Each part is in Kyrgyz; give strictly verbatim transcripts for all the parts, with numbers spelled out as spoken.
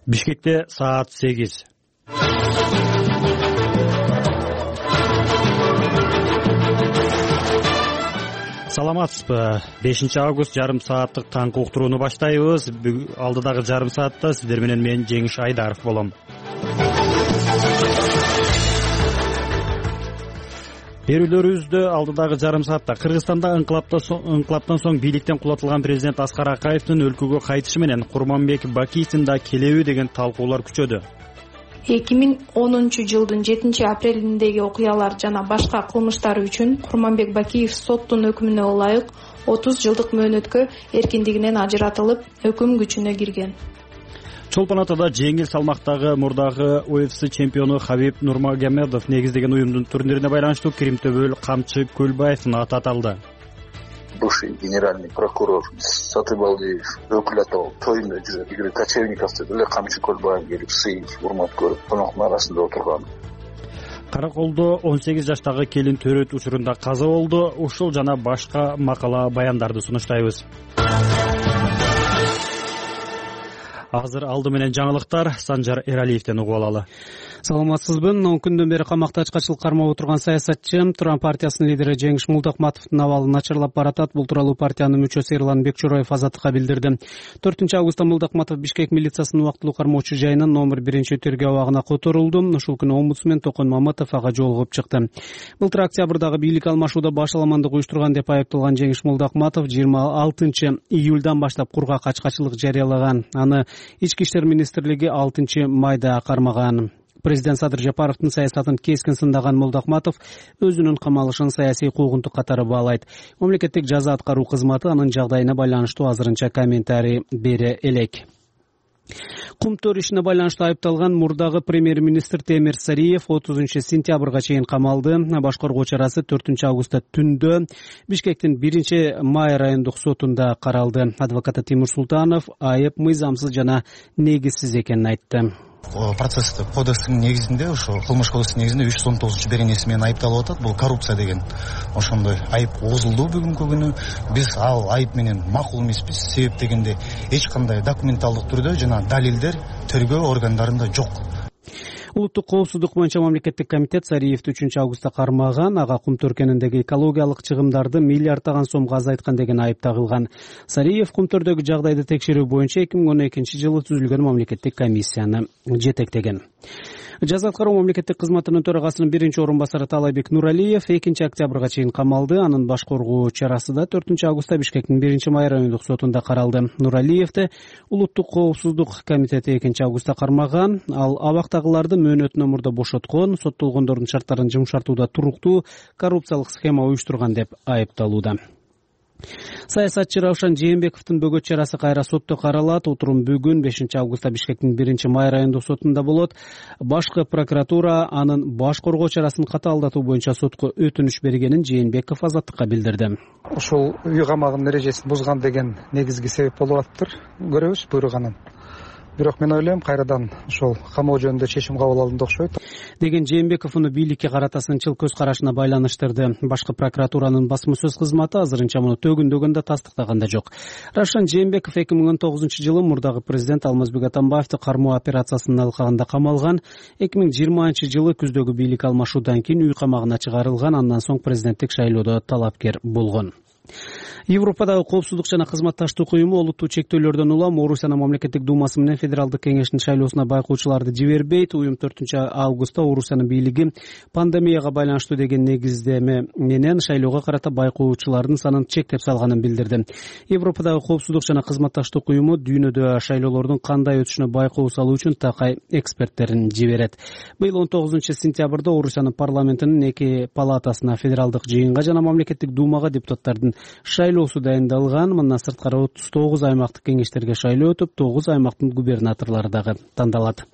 Бишкекте саат сегиз. Саламатсызбы? бешинчи август жарым сааттык таңкы уктурууну баштайбыз. Алдыдагы жарым саатта сиздер менен мен Жеңиш Айдаров болом. Берүүлөрүбүздө алдыдагы жарым саатта Кыргызстанда ыңкылаптан соң бийликтен кулатылган президент Аскар Акаевдин өлкөгө кайтышы менен Курманбек Бакиевдин да келеби деген талкуулар күчөдү. эки миң онунчу жылдын жетинчи апрелиндеги окуялар жана башка кылмыштар үчүн Курманбек Бакиев соттун өкүмүнө ылайык отуз жылдык мөөнөткө эркиндигинен ажыратылып, өкүм күчүнө кирген. Чолпон Атада жеңил салмактагы мурдагы У Эф Си чемпиону Хабиб Нурмагомедов негиздеген уюмдун турнирине байланыштуу Кримтөбөл Камчы Көлбаевдин аты аталды. Бывший генеральный прокурор Сатыбалдиев өкүл аталып тойуна жүрөт. Игорь Кочевниковду деле Камчы Көлбаев келип сыйып, урмат көрүп, конокдун арасында отурган. Караколдо он сегиз жаштагы келин төрөт учурунда каза болду. Ушул жана башка макала баяндарды сунуштайбыз. Азыр алды менен жаңылыктар Санжар Эралиевден угуп алалы. Саламатсызбы? он күндөн бери камакта ачкачылык кармап отурган саясатчы Туран партиясынын лидери Жеңиш Мулдакматовдун абалы начарлап баратат. Бул тууралуу партиянын мүчөсү Эрлан Бекчороев Азаттыкка билдирди. төртүнчү августта Мулдакматов Бишкек милициясынын убактылуу кармоочу жайынан номер биринчи тергөө абагына которулду. Ушул күнү омбудсмен Токон Маматов ага жолугуп чыкты. Былтыр октябрдагы бийлик алмашууда баш аламандык уюштурган деп айыпталган Жеңиш Мулдакматов жыйырма алтынчы июлдан баштап кургак ачкачылык жарыялаган. Аны Ички иштер министрлиги алтынчы майда кармаган. Президент Садыр Жапаровдун саясатын кескин сындаган Мулдакматов өзүнүн камалышын саясий куугунтук катары баалайт. Мамлекеттик жаза аткаруу кызматы анын жагдайына байланыштуу азырынча комментарий бере элек. Кумтөр ишине байланыштуу айыпталган мурдагы премьер-министр Темир Сариев отузунчу сентябрга чейин камалды. Баш коргоо чарасы төртүнчү августта түндө Бишкектин биринчи май райондук сотунда каралды. Адвокаты Тимур Султанов айып мыйзамсыз жана негизсиз экенин айтты. Процесс кодекстин негизинде, ошо кылмыш кодекстин негизинде үч жүз он тогузунчу беренеси менен айыпталып атат. Бул коррупция деген ошондой айып козулду бүгүнкү күнү. Биз ал айып менен макул эмеспиз. Себеп дегенде эч кандай документалдык түрдө жана далилдер тергөө органдарында жок. Улуттук коопсуздук боюнча мамлекеттик комитет Сариевди үчүнчү августта кармаган. Ага кумтөр өлкөнүндөгү экологиялык чыгымдарды миллиарддаган сомго азайткан деген айып тагылган. Сариев кумтөрдөгү жагдайды текшерүү боюнча эки миң он экинчи жылы түзүлгөн мамлекеттик комиссияны жетектеген. Жаза аткаруу мамлекеттик кызматынын төрагасынын биринчи орун басары Талайбек Нуралиев экинчи октябрга чейин камалды. Анын баш коргоо чарасы да төртүнчү августта Бишкектин биринчи май райондук сотунда каралды. Нуралиевди улуттук коопсуздук комитети экинчи августта кармаган. Ал абактагыларды мөөнөтүнөн мурда бошоткон, соттолгондордун шарттарын жумшартууда туруктуу коррупциялык схема уюштурган деп айыпталууда. Саясатчы Раушан Жээнбековдун бөгөт чарасы кайра сотто каралат. Отурум бүгүн бешинчи августта Бишкектин биринчи май райондук сотунда болот. Башкы прокуратура анын баш коргоо чарасын катаалдатуу боюнча сотко өтүнүч бергенин Жээнбеков Азаттыкка билдирди. Ушул үй камагынын эрежесин бузган деген негизги себеп болуп атыптыр. Көрөбүз буйруганын. Бирок мен ойлойм кайрадан ошол камоо жөнүндө чечим кабыл алынды окшойт деген Жээнбеков уну бийликке карата сынчыл көз карашына байланыштырды. Башкы прокуратуранын басма сөз кызматы азырынча муну төгүндөгөн да тастыктаган да жок. Равшан Жээнбеков эки миң он тогузунчу жылы мурдагы президент Алмазбек Атамбаевди кармоо операциясынын алкагында камалган. эки миң жыйырманчы жылы күздөгү бийлик алмашуудан кийин үй камагына чыгарылган. Андан соң президенттик шайлоодо талапкер болгон. Европадагы коопсуздук жана кызматташтык уюму олуттуу чектөөлөрдөн улам Орусиянын мамлекеттик думасы менен федералдык кеңештин шайлоосуна байкоочуларды жибербейт. Уюм төртүнчү августта Орусиянын бийлиги пандемияга байланыштуу деген негиздеме менен шайлоого карата байкоочулардын санын чектеп салганын билдирди. Европадагы коопсуздук жана кызматташтык уюму дүйнөдө шайлоолордун кандай өтүшүнө байкоо салуу үчүн такай эксперттерин жиберет. Быйыл он тогузунчу сентябрда Орусиянын парламентинин эки палатасына федералдык жыйынга жана мамлекеттик думага депутаттардын шайлоосу дайындалган. Мындан сырткары отуз тогуз аймактык кеңештерге шайлоо өтүп, тогуз аймактын губернаторлору дагы тандалат.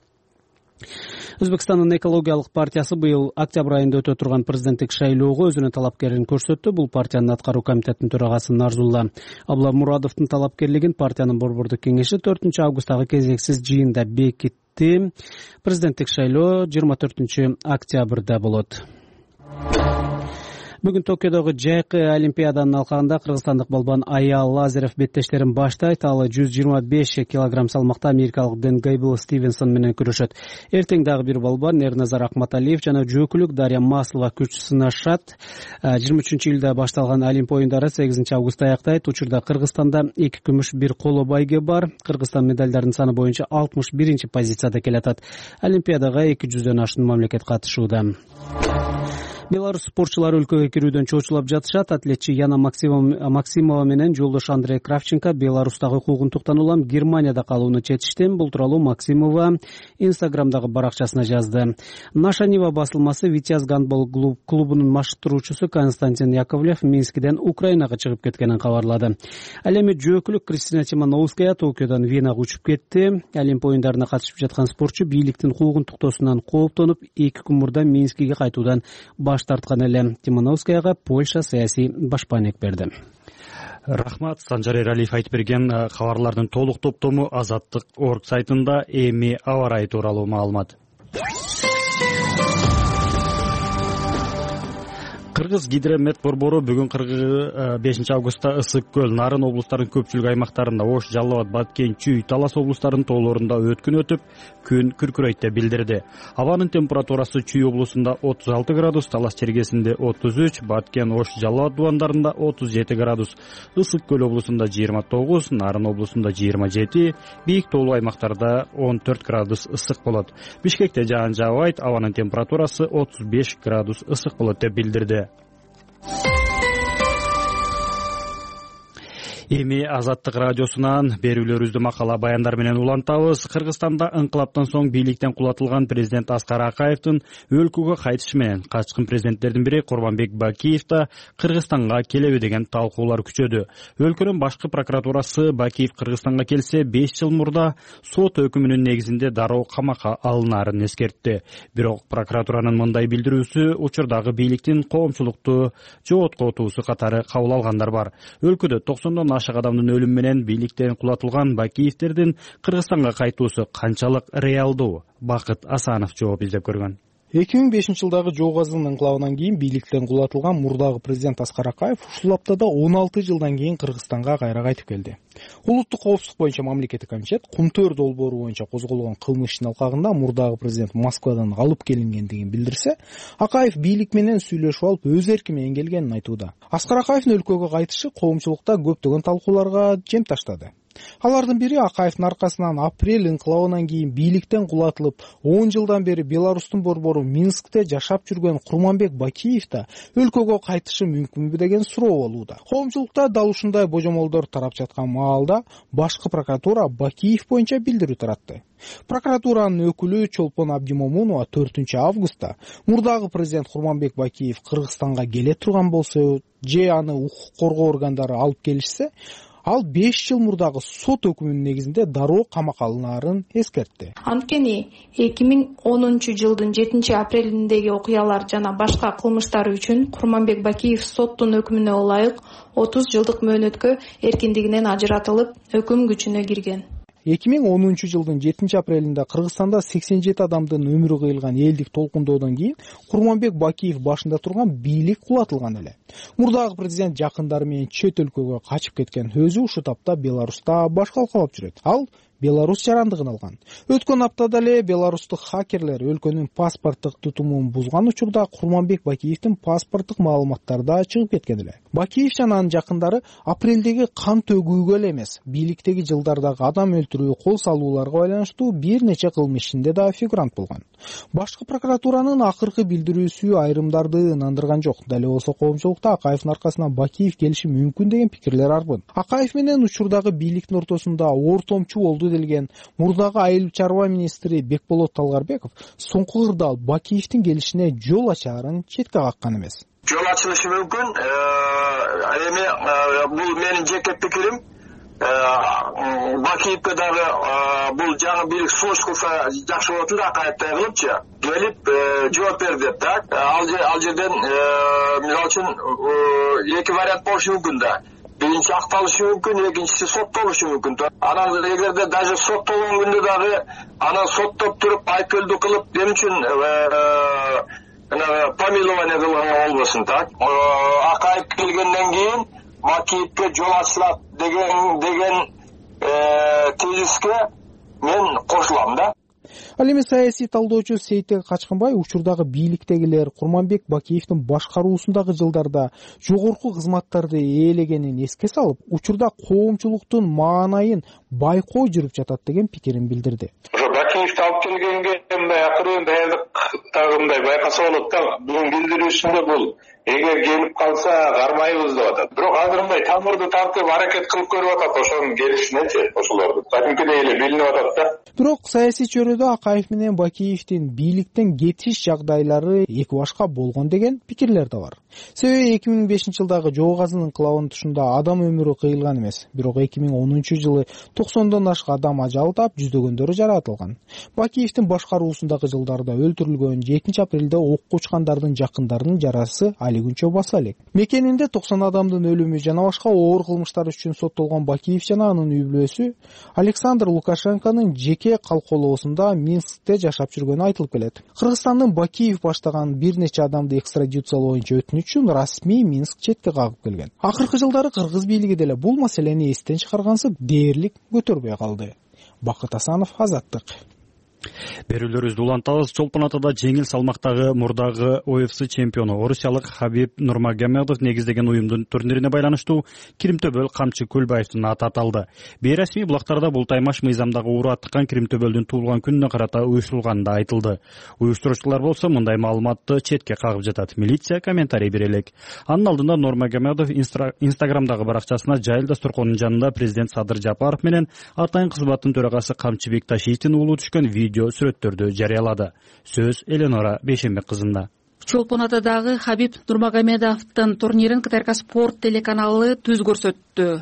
Өзбекстандын экологиялык партиясы быйыл октябрь айында өтө турган президенттик шайлоого өзүнүн талапкерин көрсөттү. Бул партиянын аткаруу комитетинин төрагасы Нарзулла Абламурадовдун талапкерлигин партиянын борбордук кеңеши төртүнчү августтагы кезексиз жыйында бекитти. Президенттик шайлоо жыйырма төртүнчү октябрда болот. Бүгүн Токиодогу жайкы олимпиаданын алкагында кыргызстандык балбан Ая Лазарев беттештерин баштайт. Ал жүз жыйырма беш килограмм салмакта америкалык Дэн Гейбл Стивенсон менен күрөшөт. Эртең дагы бир балбан Эрназар Акматалиев жана жөөкүлүк Дарья Маслова күч сынашат. жыйырма үчүнчү июлда башталган Олимп оюндары сегизинчи августта аяктайт. Учурда Кыргызстанда эки күмүш, бир коло байге бар. Кыргызстан медалдардын саны боюнча алтымыш биринчи позицияда келатат. Олимпиадага эки жүздөн ашуун мамлекет катышууда. Беларусь спортчулары өлкөгө кирүүдөн чоочулап жатышат. Атлетчи Яна Максимова менен жолдош Андрей Кравченко Беларустагы укугунтуктан улам Германияда калууну чечишти. Бул тууралуу Максимова Инстаграмдагы баракчасына жазды. Наша Нива басылмасы Витязь гандбол клубунун машыктыруучусу Константин Яковлев Минскиден Украинага чыгып кеткенин кабарлады. Ал эми жөөкүлүк Кристина Тимановская Токиодон Венага учуп кетти. Олимп оюндарына катышып жаткан спортчу бийликтин куугунтуктоосунан кооптонуп эки күн мурда Минскиге кайтуудан баш тарткан эле. Тимановскаяга Польша саясий башпаанек берди. Рахмат. Санжар Эралиев айтып берген кабарлардын толук топтому Азаттык точка орг сайтында. Эми аба ырайы тууралуу маалымат. Кыргыз гидромет борбору бүгүн бешинчи августта Ысык көл, Нарын облустарынын көпчүлүк аймактарында, Ош, Жалал Абад, Баткен, Чүй, Талас облустарынын тоолорунда өткүн өтүп, күн күркүрөйт деп билдирди. Абанын температурасы Чүй облусунда отуз алты градус, Талас чергесинде отуз үч, Баткен, Ош, Жалал Абад дубандарында отуз жети градус, Ысык көл облусунда жыйырма тогуз, Нарын облусунда жыйырма жети, бийик тоолуу аймактарда он төрт градус ысык болот. Бишкекте жаан жаабайт, абанын температурасы отуз беш градус ысык болот деп билдирди. Эми Азаттык радиосунан берүүлөрүбүздү макала баяндар менен улантабыз. Кыргызстанда ыңкылаптан соң бийликтен кулатылган президент Аскар Акаевдин өлкөгө кайтышы менен качкын президенттердин бири Курманбек Бакиев да Кыргызстанга келеби деген талкуулар күчөдү. Өлкөнүн башкы прокуратурасы Бакиев Кыргызстанга келсе беш жыл мурда сот өкүмүнүн негизинде дароо камакка алынаарын эскертти. Бирок прокуратуранын мындай билдирүүсү учурдагы бийликтин коомчулукту жооткотуусу катары кабыл алгандар бар. Өлкөдө токсондон ашык адамдын өлүмү менен бийликтен кулатылган Бакиевтердин Кыргызстанга кайтуусу канчалык реалдуу? Бакыт Асанов жооп издеп көргөн. эки миң бешинчи жылдагы Жоо Казыгын ыңкылабынан кийин бийликтен кулатылган мурдагы президент Аскар Акаев ушул аптада он алты жылдан кийин Кыргызстанга кайра кайтып келди. Улуттук коопсуздук боюнча мамлекеттик комитет Кумтөр долбоору боюнча козголгон кылмыш ишинин алкагында мурдагы президент Москвадан алып келингендигин билдирсе, Акаев бийлик менен сүйлөшүп алып өз эрки менен келгенин айтууда. Аскар Акаевдин өлкөгө кайтышы коомчулукта көптөгөн талкууларга жем таштады. Алардын бири Акаевдин аркасынан апрель ыңкылабынан кийин бийликтен кулатылып, он жылдан бери Беларустун борбору Минскте жашап жүргөн Курманбек Бакиев да өлкөгө кайтышы мүмкүнбү деген суроо болууда. Коомчулукта дал ушундай божомолдор тарап жаткан маалда башкы прокуратура Бакиев боюнча билдирүү таратты. Прокуратуранын өкүлү Чолпон Абдимомунова төртүнчү августта мурдагы президент Курманбек Бакиев Кыргызстанга келе турган болсо же аны укук коргоо органдары алып келишсе, ал беш жыл мурдагы сот өкүмүнүн негизинде дароо камакка алынаарын эскертти. Анткени эки миң онунчу жылдын жетинчи апрелиндеги окуялар жана башка кылмыштар үчүн Курманбек Бакиев соттун өкүмүнө ылайык отуз жылдык мөөнөткө эркиндигинен ажыратылып, өкүм күчүнө кирген. эки миң онунчу жылдын жетинчи апрелинде Кыргызстанда сексен жети адамдын өмүрү кыйылган элдик толкундоодон кийин Курманбек Бакиев башында турган бийлик кулатылган эле. Мурдагы президент жакындары менен чет өлкөгө качып кеткен, өзү ушул тапта Беларуста баш калкалап жүрөт. Ал Беларусь жарандыгын алган. Өткөн аптада эле беларустук хакерлер өлкөнүн паспорттук тутумун бузган учурда Курманбек Бакиевдин паспорттук маалыматтары да чыгып кеткен эле. Бакиев жана анын жакындары апрелдеги кан төгүүгө эле эмес, бийликтеги жылдардагы адам өлтүрүү, кол салууларга байланыштуу бир нече кылмыш ишинде да фигурант болгон. Башкы прокуратуранын акыркы билдирүүсү айрымдарды ынандырган жок. Дал эле болсо коомчулукта Акаевдин аркасынан Бакиев келиши мүмкүн деген пикирлер арбын. Акаев менен учурдагы бийликтин ортосунда ортомчу болду делген мурдагы айыл чарба министри Бекболот Талгарбеков соңку кырдаал Бакиевдин келишине жол ачаарын четке каккан эмес. Жол ачылышы мүмкүн. Эми бул менин жеке пикирим. Бакиевке дагы бул жаңы бийлик сунуш кылса жакшы болот эле, Акаевтай кылыпчы келип жооп бер деп, так. Ал жерден мисалы үчүн эки вариант болушу мүмкүн да. Биринчи акталышы мүмкүн, экинчиси соттолушу мүмкүн. Анан эгерде даже соттолгон күндө дагы анан соттоп туруп айыпкөлдүк кылып, эмне үчүн помилование кылган болбосун так. Акаев келгенден кийин Бакиевке жол ачылат деген деген тезиске мен кошулам да. Ал эми саясий талдоочу Сейтек Качкынбай учурдагы бийликтегилер Курманбек Бакиевдин башкаруусундагы жылдарда жогорку кызматтарды ээлегенин эске салып, учурда коомчулуктун маанайын байкоо жүрүп жатат деген пикирин билдирди. Ошо Бакиевди алып келгенге мындай акырын даярдыктагы мындай байкаса болот да, бунун билдирүүсүндө бул эгер келип калса кармайбыз деп атат. Бирок азыр мындай тамырды тартып аракет кылып көрүп атат ошонун келишинечи, ошолорду кадимкидей эле билинип атат да. Бирок саясий чөйрөдө Акаев менен Бакиевдин бийликтен кетиш жагдайлары эки башка болгон деген пикирлер да бар. Себеби эки миң бешинчи жылдагы Жоо Казын инкылабынын тушунда адам өмүрү кыйылган эмес. Бирок эки миң онунчу жылы токсондон ашык адам ажал таап, жүздөгөндөрү жаратылган. Бакиевдин башкаруусундагы жылдарда өлтүрүлгөн жетинчи апрелде окко учкандардын жакындарынын жарасы али күнчө баса элек. Мекенинде токсон адамдын өлүмү жана башка оор кылмыштар үчүн соттолгон Бакиев жана анын үй бүлөсү Александр Лукашенконун жеке калкоолоосунда Минскте жашап жүргөнү айтылып келет. Кыргызстандын Бакиев баштаган бир нече адамды экстрадициялоо боюнча өтүнүч үчүн расмий Минск четке кагып келген. Акыркы жылдары кыргыз бийлиги деле бул маселени эстен чыгаргансып, дээрлик көтөрбөй калды. Бакыт Асанов, Азаттык. Берүүлөрүбүздү улантабыз. Чолпон атада жеңил салмактагы мурдагы У Эф Си чемпиону орусиялык Хабиб Нурмагомедов негиздеген уюмдун турнирине байланыштуу Кирим-Төбөл Камчы Көлбаевдин аты аталды. Бейресмий булактарда бул таймаш мыйзамдагы уруу аттыккан Кирим-Төбөлдүн туулган күнүнө карата уюштурулганы да айтылды. Уюштуруучулар болсо мындай маалыматты четке кагып жатат. Милиция комментарий бере элек. Анын алдында Нурмагомедов Инстаграмдагы баракчасына Жайыл дасторконунун жанында президент Садыр Жапаров менен атайын кызматтын төрагасы Камчыбек Ташиевдин уулу түшкөн видео сүрөттөрдү жарыялады. Сөз Эленора Бейшенбек кызында. Чолпон атадагы Хабиб Нурмагомедовдун турнирин КТРК Спорт телеканалы түз көрсөттү.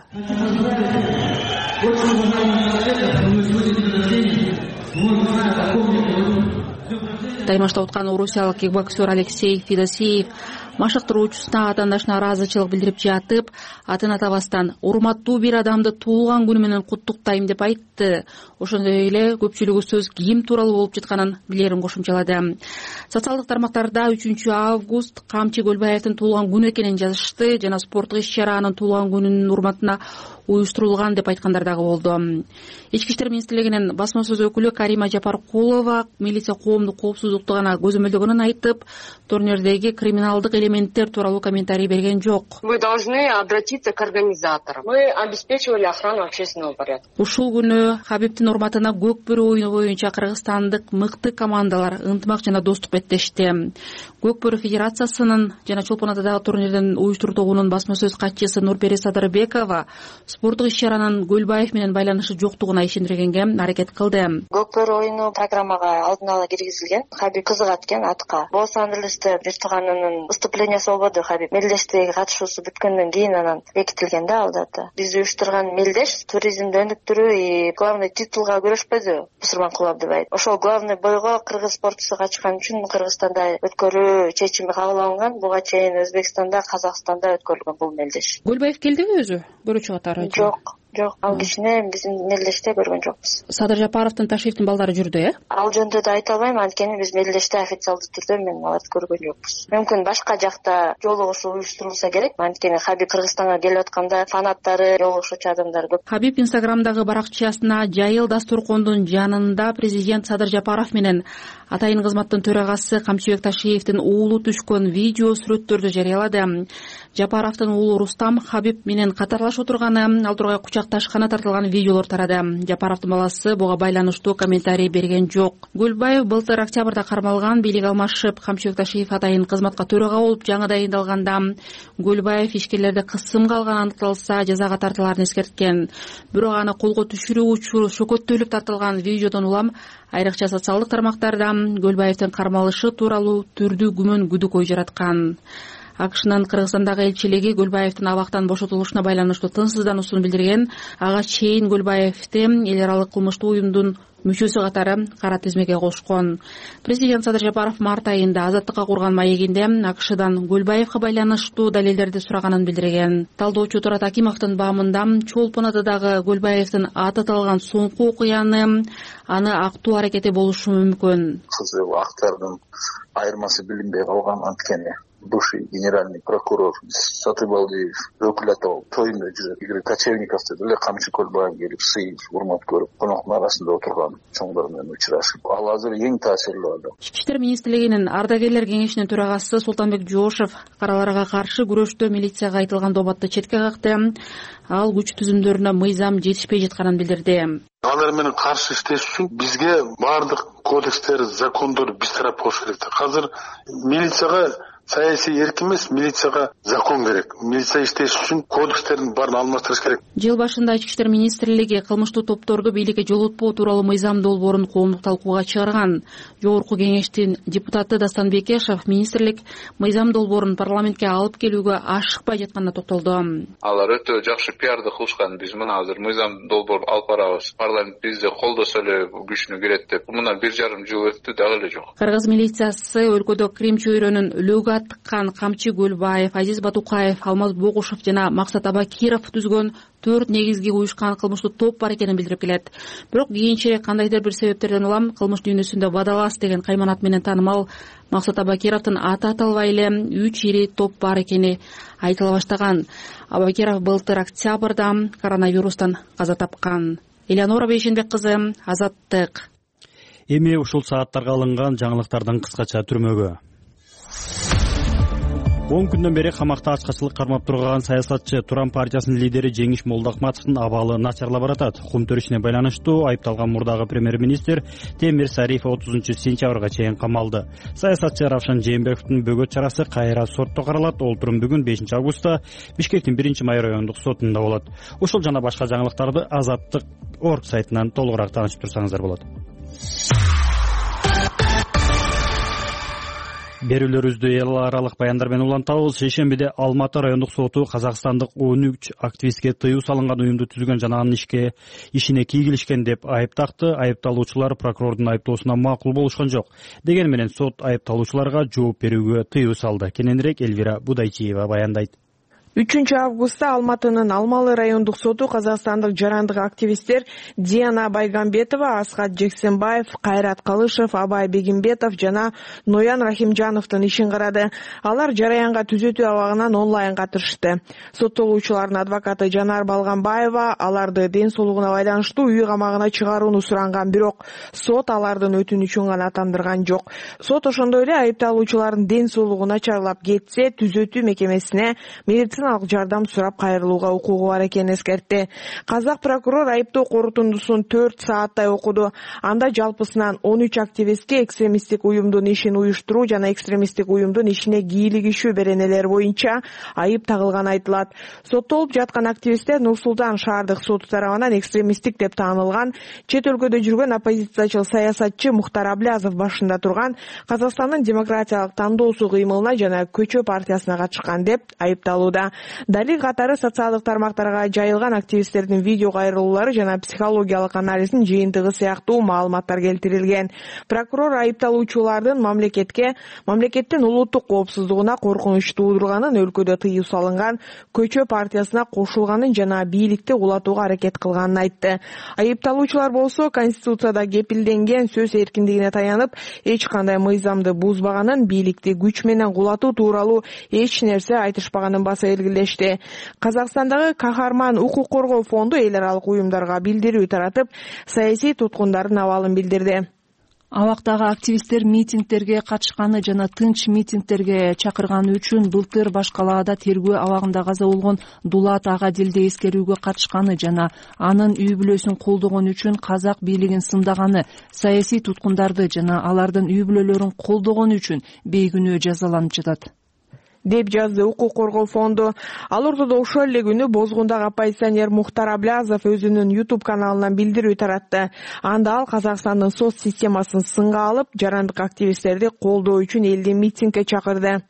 Таймашта уткан орусиялык кикбоксер Алексей Федосеев машыктыруучусуна атаандашына ыраазычылык билдирип жатып, атын атабастан урматтуу бир адамды туулган күнү менен куттуктайм деп айтты. Ошондой эле көпчүлүгү ким тууралуу болуп жатканын билерин кошумчалады. Социалдык тармактарда үчүнчү август Камчы Көлбаевдин туулган күнү экенин жазышты жана спорттук иш-чара анын туулган күнүнүн урматына уюштурулган деп айткандар дагы болду. Ички иштер министрлигинин басма сөз өкүлү Карима Жапаркулова милиция коомдук коопсуздукту гана көзөмөлдөгөнүн айтып, турнирдеги криминалдык элементтер тууралуу комментарий берген жок. Мы должны обратиться к организаторам. Мы обеспечивали охрану общественного порядка. Ушул күнү Хабибдин урматына көк бөрү оюну боюнча кыргызстандык мыкты командалар ынтымак жана достук беттешти. Көк бөрү федерациясынын жана Чолпон атадагы турнирдин уюштуруу тобунун басма сөз катчысы Нурпери Садырбекова спорттук иш-чаранын Көлбаев менен байланышы жоктугуна ишендиргенге аракет кылды. Көк бөрү оюну программага алдын ала киргизилген. Хабиб кызыгат экен атка. Лос-Анджелесте биртуганынын выступлениясы болбоду. Хабиб мелдештеги катышуусу бүткөндөн кийин анан бекитилген да ал дата. Биз уюштурган мелдеш туризмди өнүктүрүү и главный титулга күрөшпөдү. Бусурманкул Абдыбаев. Ошол главный бойго кыргыз спортчусу качкан үчүн Кыргызстанда өткөрүү чечими кабыл алынган. Буга чейин Өзбекстанда, Казакстанда өткөрүлгөн бул мелдеш. Көлбаев келдиби өзү бөрүчү катары? Жок. Жок, ал кишини биздин мелдеште көргөн жокпуз. Садыр Жапаровдун, Ташиевдин балдары жүрдү, э? Ал жөнүндө да айта албайм, анткени биз мелдеште официалдуу түрдө мен аларды көргөн жокпуз. Мүмкүн башка жакта жолугушуу уюштурулса керек, анткени Хабиб Кыргызстанга келип атканда фанаттары, жолугушуучу адамдар көп. Хабиб Инстаграмдагы баракчасына Жайыл дасторкондун жанында президент Садыр Жапаров менен атайын кызматтын төрагасы Камчыбек Ташиевдин уулу түшкөн видео сүрөттөрдү жарыялады. Жапаровдун уулу Рустам Хабиб менен катарлаш отурганы, ал тургай кучакташканы тартылган видеолор тарады. Жапаровдун баласы буга байланыштуу комментарий берген жок. Көлбаев былтыр октябрда кармалган, бийлик алмашып, Камчыбек Ташиев атайын кызматка төрага болуп жаңы дайындалганда Көлбаев ишкерлерди кысымга алганы аныкталса жазага тартыларын эскерткен. Бирок аны колго түшүрүү учуру шөкөттөлүп тартылган видеодон улам айрыкча социалдык тармактарда Көлбаевдин кармалышы тууралуу түрдүү күмөн күдүк ой жараткан. АКШнын Кыргызстандагы элчилиги Көлбаевдин абактан бошотулушуна байланыштуу тынчсыздануусун билдирген. Ага чейин Көлбаевди эл аралык кылмыштуу уюмдун мүчөсү катары кара тизмеге кошкон. Президент Садыр Жапаров март айында Азаттыкка курган маегинде АКШдан Көлбаевка байланыштуу далилдерди сураганын билдирген. Талдоочу Турат Акимовдун баамында Чолпон атадагы Көлбаевдин аты аталган соңку окуяны аны актоо аракети болушу мүмкүн. Кызыл актардын айырмасы билинбей калган, анткени бывший генеральный прокурор Сатыбалдиев өкүлөтө тойуна жүрөт. Игорь Кочевниковду деле Камчы Көлбаев келип сыйып, урмат көрүп, коноктун арасында отурган чоңдор менен учурашып, ал азыр эң таасирлүү адам. Ички иштер министрлигинин ардагерлер кеңешинин төрагасы Султанбек Жошев караларга каршы күрөштө милицияга айтылган добатты четке какты. Ал күч түзүмдөрүнө мыйзам жетишпей жатканын билдирди. Алар менен каршы иштеш үчүн бизге баардык кодекстер, закондор биз тарап болуш керек. Азыр милицияга саясий эркин эмес, милицияга закон керек. Милиция иштеш үчүн кодекстердин баарын алмаштырыш керек. Жыл башында Ички иштер министрлиги кылмыштуу топторду бийликке жолотпоо тууралуу мыйзам долбоорун коомдук талкууга чыгарган. Жогорку кеңештин депутаты Дастан Бекешев министрлик мыйзам долбоорун парламентке алып келүүгө ашыкпай жатканына токтолду. Алар өтө жакшы пиарды кылышкан. Биз мына азыр мыйзам долбоор алып барабыз. Парламент бизди колдосо эле күчүнө кирет деп. Мына бир жарым жыл өттү, дагы эле жок. Кыргыз милициясы өлкөдө Крим чөйрөнүн лөгө аттыккан Камчы Көлбаев, Азиз Батукаев, Алмаз Богушев жана Максат Абакиров түзгөн төрт негизги уюшкан кылмыштуу топ бар экенин билдирип келет. Бирок кийинчерээк кандайдыр бир себептерден улам кылмыш дүйнөсүндө Бадалас деген кайманат менен таанымал Максат Абакировдун аты аталбай эле үч ири топ бар экени айтыла баштаган. Абакиров былтыр октябрда коронавирустан каза тапкан. Элеонора Бейшенбек кызы, Азаттык. Эми ушул сааттарга алынган жаңылыктардын кыскача түрмөгү. он күндөн бери камакта ачкачылык кармап турган саясатчы Туран партиясынын лидери Жеңиш Молдохматовдун абалы начарлап баратат. Кум төрүшүнө байланыштуу айыпталган мурдагы премьер-министр Темир Сарипов отузунчу сентябрга чейин камалды. Саясатчы Равшан Жээнбековдун бөгөт чарасы кайра сотто каралат. Ол турум бүгүн бешинчи августта Бишкектин биринчи май райондук сотунда болот. Ушул жана башка жаңылыктарды Азаттык орг сайтынан толугураак таанышып турсаңыздар болот. Берүүлөрүбүздү эл аралык баяндар менен улантабыз. Шейшембиде Алматы райондук соту казакстандык он үч активистке тыюу салынган уюмду түзгөн жана анын ишке ишине кийгилишкен деп айыптакты. Айыпталуучулар прокурордун айыптоосуна макул болушкан жок. Дегени менен сот айыпталуучуларга жооп берүүгө тыюу салды. Кененирээк Элвира Будайчиева баяндайт. үчүнчү августта Алматынын Алмалы райондук соту казакстандык жарандык активисттер Диана Байгамбетова, Асхат Жексенбаев, Кайрат Калышев, Абай Бегимбетов жана Ноян Рахимжановдун ишин карады. Алар жараянга түзөтүү абагынан онлайн катышты. Соттолуучулардын адвокаты Жанар Балганбаева аларды ден соолугуна байланыштуу үй камагына чыгарууну суранган, бирок сот алардын өтүнүчүн гана тандырган жок. Сот ошондой эле айыпталуучулардын ден соолугу начарлап кетсе, түзөтүү мекемесине медицина жардам сурап кайрылууга укугу бар экенин эскертти. Казак прокурор айыптоо корутундусун төрт сааттай окуду. Анда жалпысынан он үч активистке экстремисттик уюмдун ишин уюштуруу жана экстремисттик уюмдун ишине кийлигишүү беренелери боюнча айып тагылган айтылат. Соттолуп жаткан активисттер Нур Султан шаардык соту тарабынан экстремисттик деп таанылган чет өлкөдө жүргөн оппозициячыл саясатчы Мухтар Аблязов башында турган Казакстандын демократиялык тандоосу кыймылына жана Көчө партиясына катышкан деп айыпталууда. Далил катары социалдык тармактарга жайылган активисттердин видео кайрылуулары жана психологиялык анализдин жыйынтыгы сыяктуу маалыматтар келтирилген. Прокурор айыпталуучулардын мамлекетке, мамлекеттин улуттук коопсуздугуна коркунуч туудурганын, өлкөдө тыюу салынган Көчө партиясына кошулганын жана бийликти улатууга аракет кылганын айтты. Айыпталуучулар болсо Конституцияда кепилденген сөз эркиндигине таянып, эч кандай мыйзамды бузбаганын, бийликти күч менен кулатуу тууралуу эч нерсе айтышпаганын баса белгилешти. Казакстандагы Кахарман укук коргоо фонду эл аралык уюмдарга билдирүү таратып, саясий туткундардын абалын билдирди. Абактагы активисттер митингдерге катышканы жана тынч митингдерге чакырганы үчүн былтыр баш калаада тергөө абагында каза болгон Дулат Агадилди эскерүүгө катышканы жана анын үй бүлөсүн колдогон үчүн казак бийлигин сындаганы, саясий туткундарды жана алардын үй бүлөлөрүн колдогон үчүн бейкүнөө жазаланып жатат деп жазды укук коргоо фонду. Ал ортодо ошол эле күнү Бозгундагы оппозиционер Мухтар Аблязов өзүнүн YouTube каналынан билдирүү таратты. Анда ал Казакстандын соц системасын сынга алып, жарандык активисттерди колдоо үчүн элди митингге чакырды.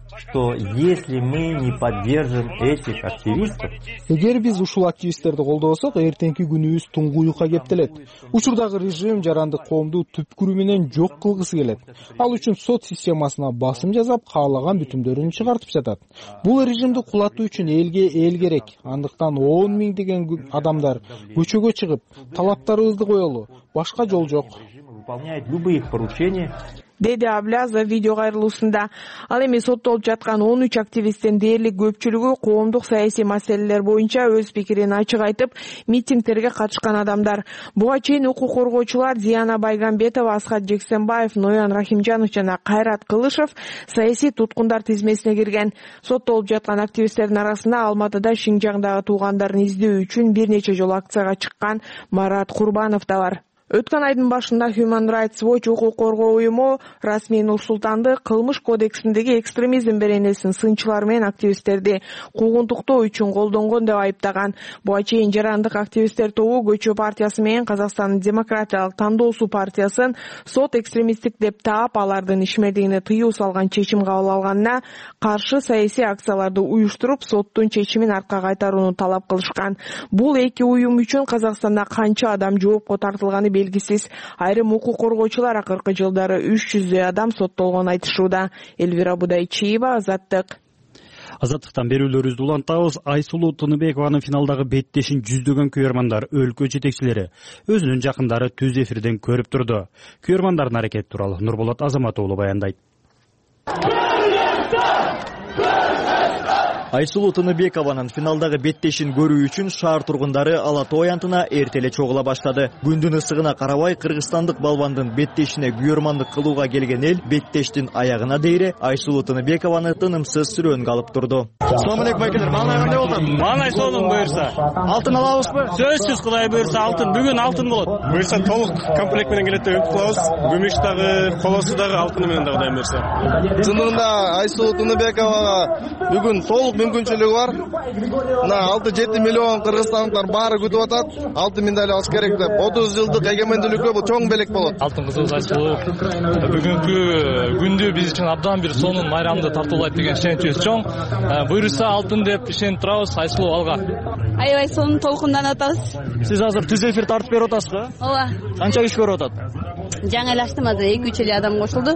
что если мы не поддержим этих активистов, эгер биз ушул активисттерди колдобосок, эртеңки күнүбүз туңгуюкка кептелет. Учурдагы режим жарандык коомду түпкүрү менен жок кылгысы келет. Ал үчүн сот системасына басым жасап, каалаган бүтүмдөрүн чыгартып жатат. Бул режимди кулатуу үчүн элге эл керек. Андыктан он миңдеген адамдар көчөгө чыгып, талаптарыбызды коелу. Башка жол жок. Выполняет любые их поручения, деди Аблязов видео кайрылуусунда. Ал эми соттолуп жаткан он үч активисттин дээрлик көпчүлүгү коомдук саясий маселелер боюнча өз пикирин ачык айтып, митингтерге катышкан адамдар. Буга чейин укук коргоочулар Диана Байгамбетова, Асхат Жексенбаев, Ноян Рахимжанов жана Кайрат Кылышев саясий туткундар тизмесине кирген. Соттолуп жаткан активисттердин арасында Алматыда Шинжаңдагы туугандарын издөө үчүн бир нече жолу акцияга чыккан Марат Курбанов да бар. Өткөн айдын башында Human Rights Watch укук коргоо уюму Расмий Нурсултанды кылмыш кодексиндеги экстремизм беренесин сынчылар менен активисттерди куугунтуктоо үчүн колдонгон деп айыптаган. Буга чейин жарандык активисттер тобу Көчө партиясы менен Казакстандын демократиялык тандоосу партиясын сот экстремисттик деп таап, алардын ишмердигине тыюу салган чечим кабыл алганына каршы саясий акцияларды уюштуруп, соттун чечимин артка кайтарууну талап кылышкан. Бул эки уюм үчүн Казакстанда канча адам жоопко тартылганы белгисиз. Айрым укук коргоочулар акыркы жылдары үч жүздөй адам соттолгонун айтышууда. Элвира Будайчиева, Азаттык. Азаттыктан берүүлөрүбүздү улантабыз. Айсулуу Тыныбекованын финалдагы беттешин жүздөгөн күйөрмандар, өлкө жетекчилери, өзүнүн жакындары түз эфирден көрүп турду. Күйөрмандардын аракети тууралуу Нурболот Азамат уулу баяндайт. Айсулуу Тыныбекованын финалдагы беттешин көрүү үчүн шаар тургундары Ала Тоо аянтына эртеле чогула баштады. Күндүн ысыгына карабай кыргызстандык балбандын беттешине күйөрмандык кылууга келген эл беттештин аягына дейре Айсулуу Тыныбекованы тынымсыз сүрөөнгө алып турду. Assalomu alaykum akалар. Мага кандай болду? Мага сонун буйрса. Алтын алабызбы? Сөзсүз Кудай буйрса алтын. Бүгүн алтын болот. Буйрса толук комплект менен келет деп үмүт кылабыз. Күмүш дагы, колосу дагы, алтыны менен дагы Кудай буйрса. Чындыгында Айсулуу Тыныбековага бүгүн толук мүмкүнчүлүгү бар. Мына алты жети миллион кыргызстандыктар баары күтүп атат. Алтын медаль алыш керек деп. отуз жылдык эгемендүүлүккө бул чоң белек болот. Алтын кызыбыз Айсулуу бүгүнкү күндү биз үчүн абдан бир сонун майрамды тартуулайт деген ишеничибиз чоң. Буйруса алтын деп ишенип турабыз. Айсулуу алга. Аябай сонун толкунданып атабыз. Сиз азыр түз эфир тартып берип атасызбы? Ооба. Канча киши көрүп атат? Жаңы эле ачтым, азыр эки үч эле адам кошулду.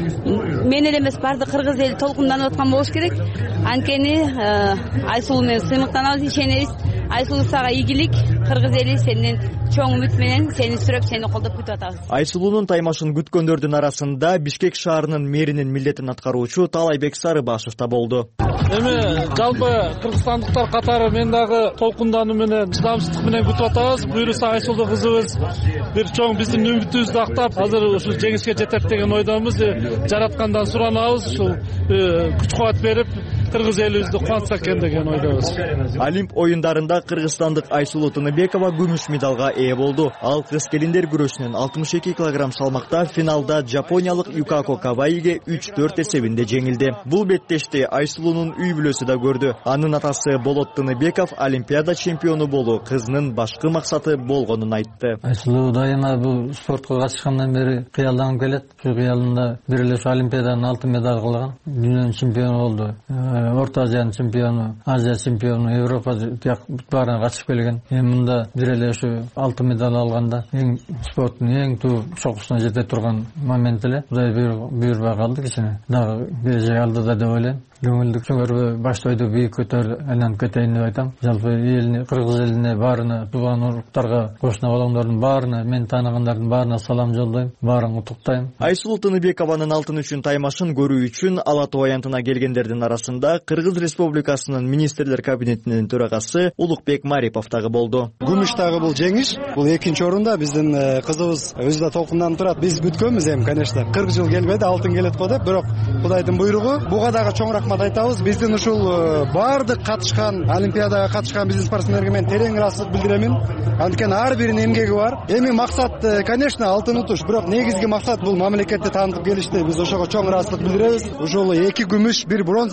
Мен эле эмес, баардык кыргыз эли толкунданып аткан болуш керек. Анткени Айсулуу менен сыймыктанабыз, ишенебиз. Айсулуу сага ийгилик, кыргыз эли сенден чоң үмүт менен сени сүрөп, сени колдоп күтүп атабыз. Айсулуунун таймашын күткөндөрдүн арасында Бишкек шаарынын мэринин милдетин аткаруучу Таалайбек Сарыбашев да болду. Эми жалпы кыргызстандыктар катары мен дагы толкундануу менен, чыдамсыздык менен күтүп атабыз. Буйруса Айсулуу кызыбыз бир чоң биздин үмүтүбүздү актап, азыр ушул жеңишке жетет деген ойдомуз. Жараткандан суранабыз, ушул күч кубат берип, кыргыз элибизди кубатса экен деген ойдобуз. Олимп оюндарында кыргызстандык Айсулуу Тыныбекова күмүш медалга ээ болду. Ал кыз келиндер күрөшүнөн алтымыш эки килограмм салмакта финалда жапониялык Юкако Каваиге үч төрт эсебинде жеңилди. Бул беттешти Айсулуунун үй бүлөсү да көрдү. Анын атасы Болот Тыныбеков Олимпиада чемпиону болуу кызынын башкы максаты болгонун айтты. Айсулуу дайыма бул спортко катышкандан бери кыялданып келет. Ушул кыялында бир эле Олимпиаданын алтын медаль кылган, дүйнөнүн чемпиону болду. Орто Азиянын чемпиону, Азия чемпиону, Европа баарына катышып келген. Эми мында бир эле ушу алтын медаль алганда эң спорттун эң туу чокусуна жете турган момент эле. Кудай буйрбай калды кичине. Дагы келечек алдыда деп ойлойм. Көңүлдүк чөңөрбө баштойду бийик көтөр, айланып кетейин деп айтам. Жалпы элине, кыргыз элине баарына, тууган уруктарга, кошуна балаңдардын баарына, мен тааныгандардын баарына салам жолдойм, баарын куттуктайм. Айсулуу Тыныбекованын алтын үчүн таймашын көрүү үчүн Ала Тоо аянтына келгендердин арасында Кыргыз Республикасынын министрлер кабинетинин төрагасы Улукбек Марипов дагы болду. Күмүш дагы бул жеңиш, бул экинчи орунда биздин кызыбыз өзү да толкунданып турат. Биз күткөнбүз эми, конечно. кырк жыл келбеди, алтын келет го деп, бирок Кудайдын буйругу. Буга дагы чоң рахмат айтабыз. Биздин ушул баардык катышкан, Олимпиадага катышкан биздин спортсмендерге мен терең ыраазычылык билдиремин. Анткени ар биринин эмгеги бар. Эми максат, конечно, алтын утуш, бирок негизги максат бул мамлекетти таанытып келишти. Биз ошого чоң ыраазычылык билдиребиз. Ушул эки күмүш, бир бронза дагы бул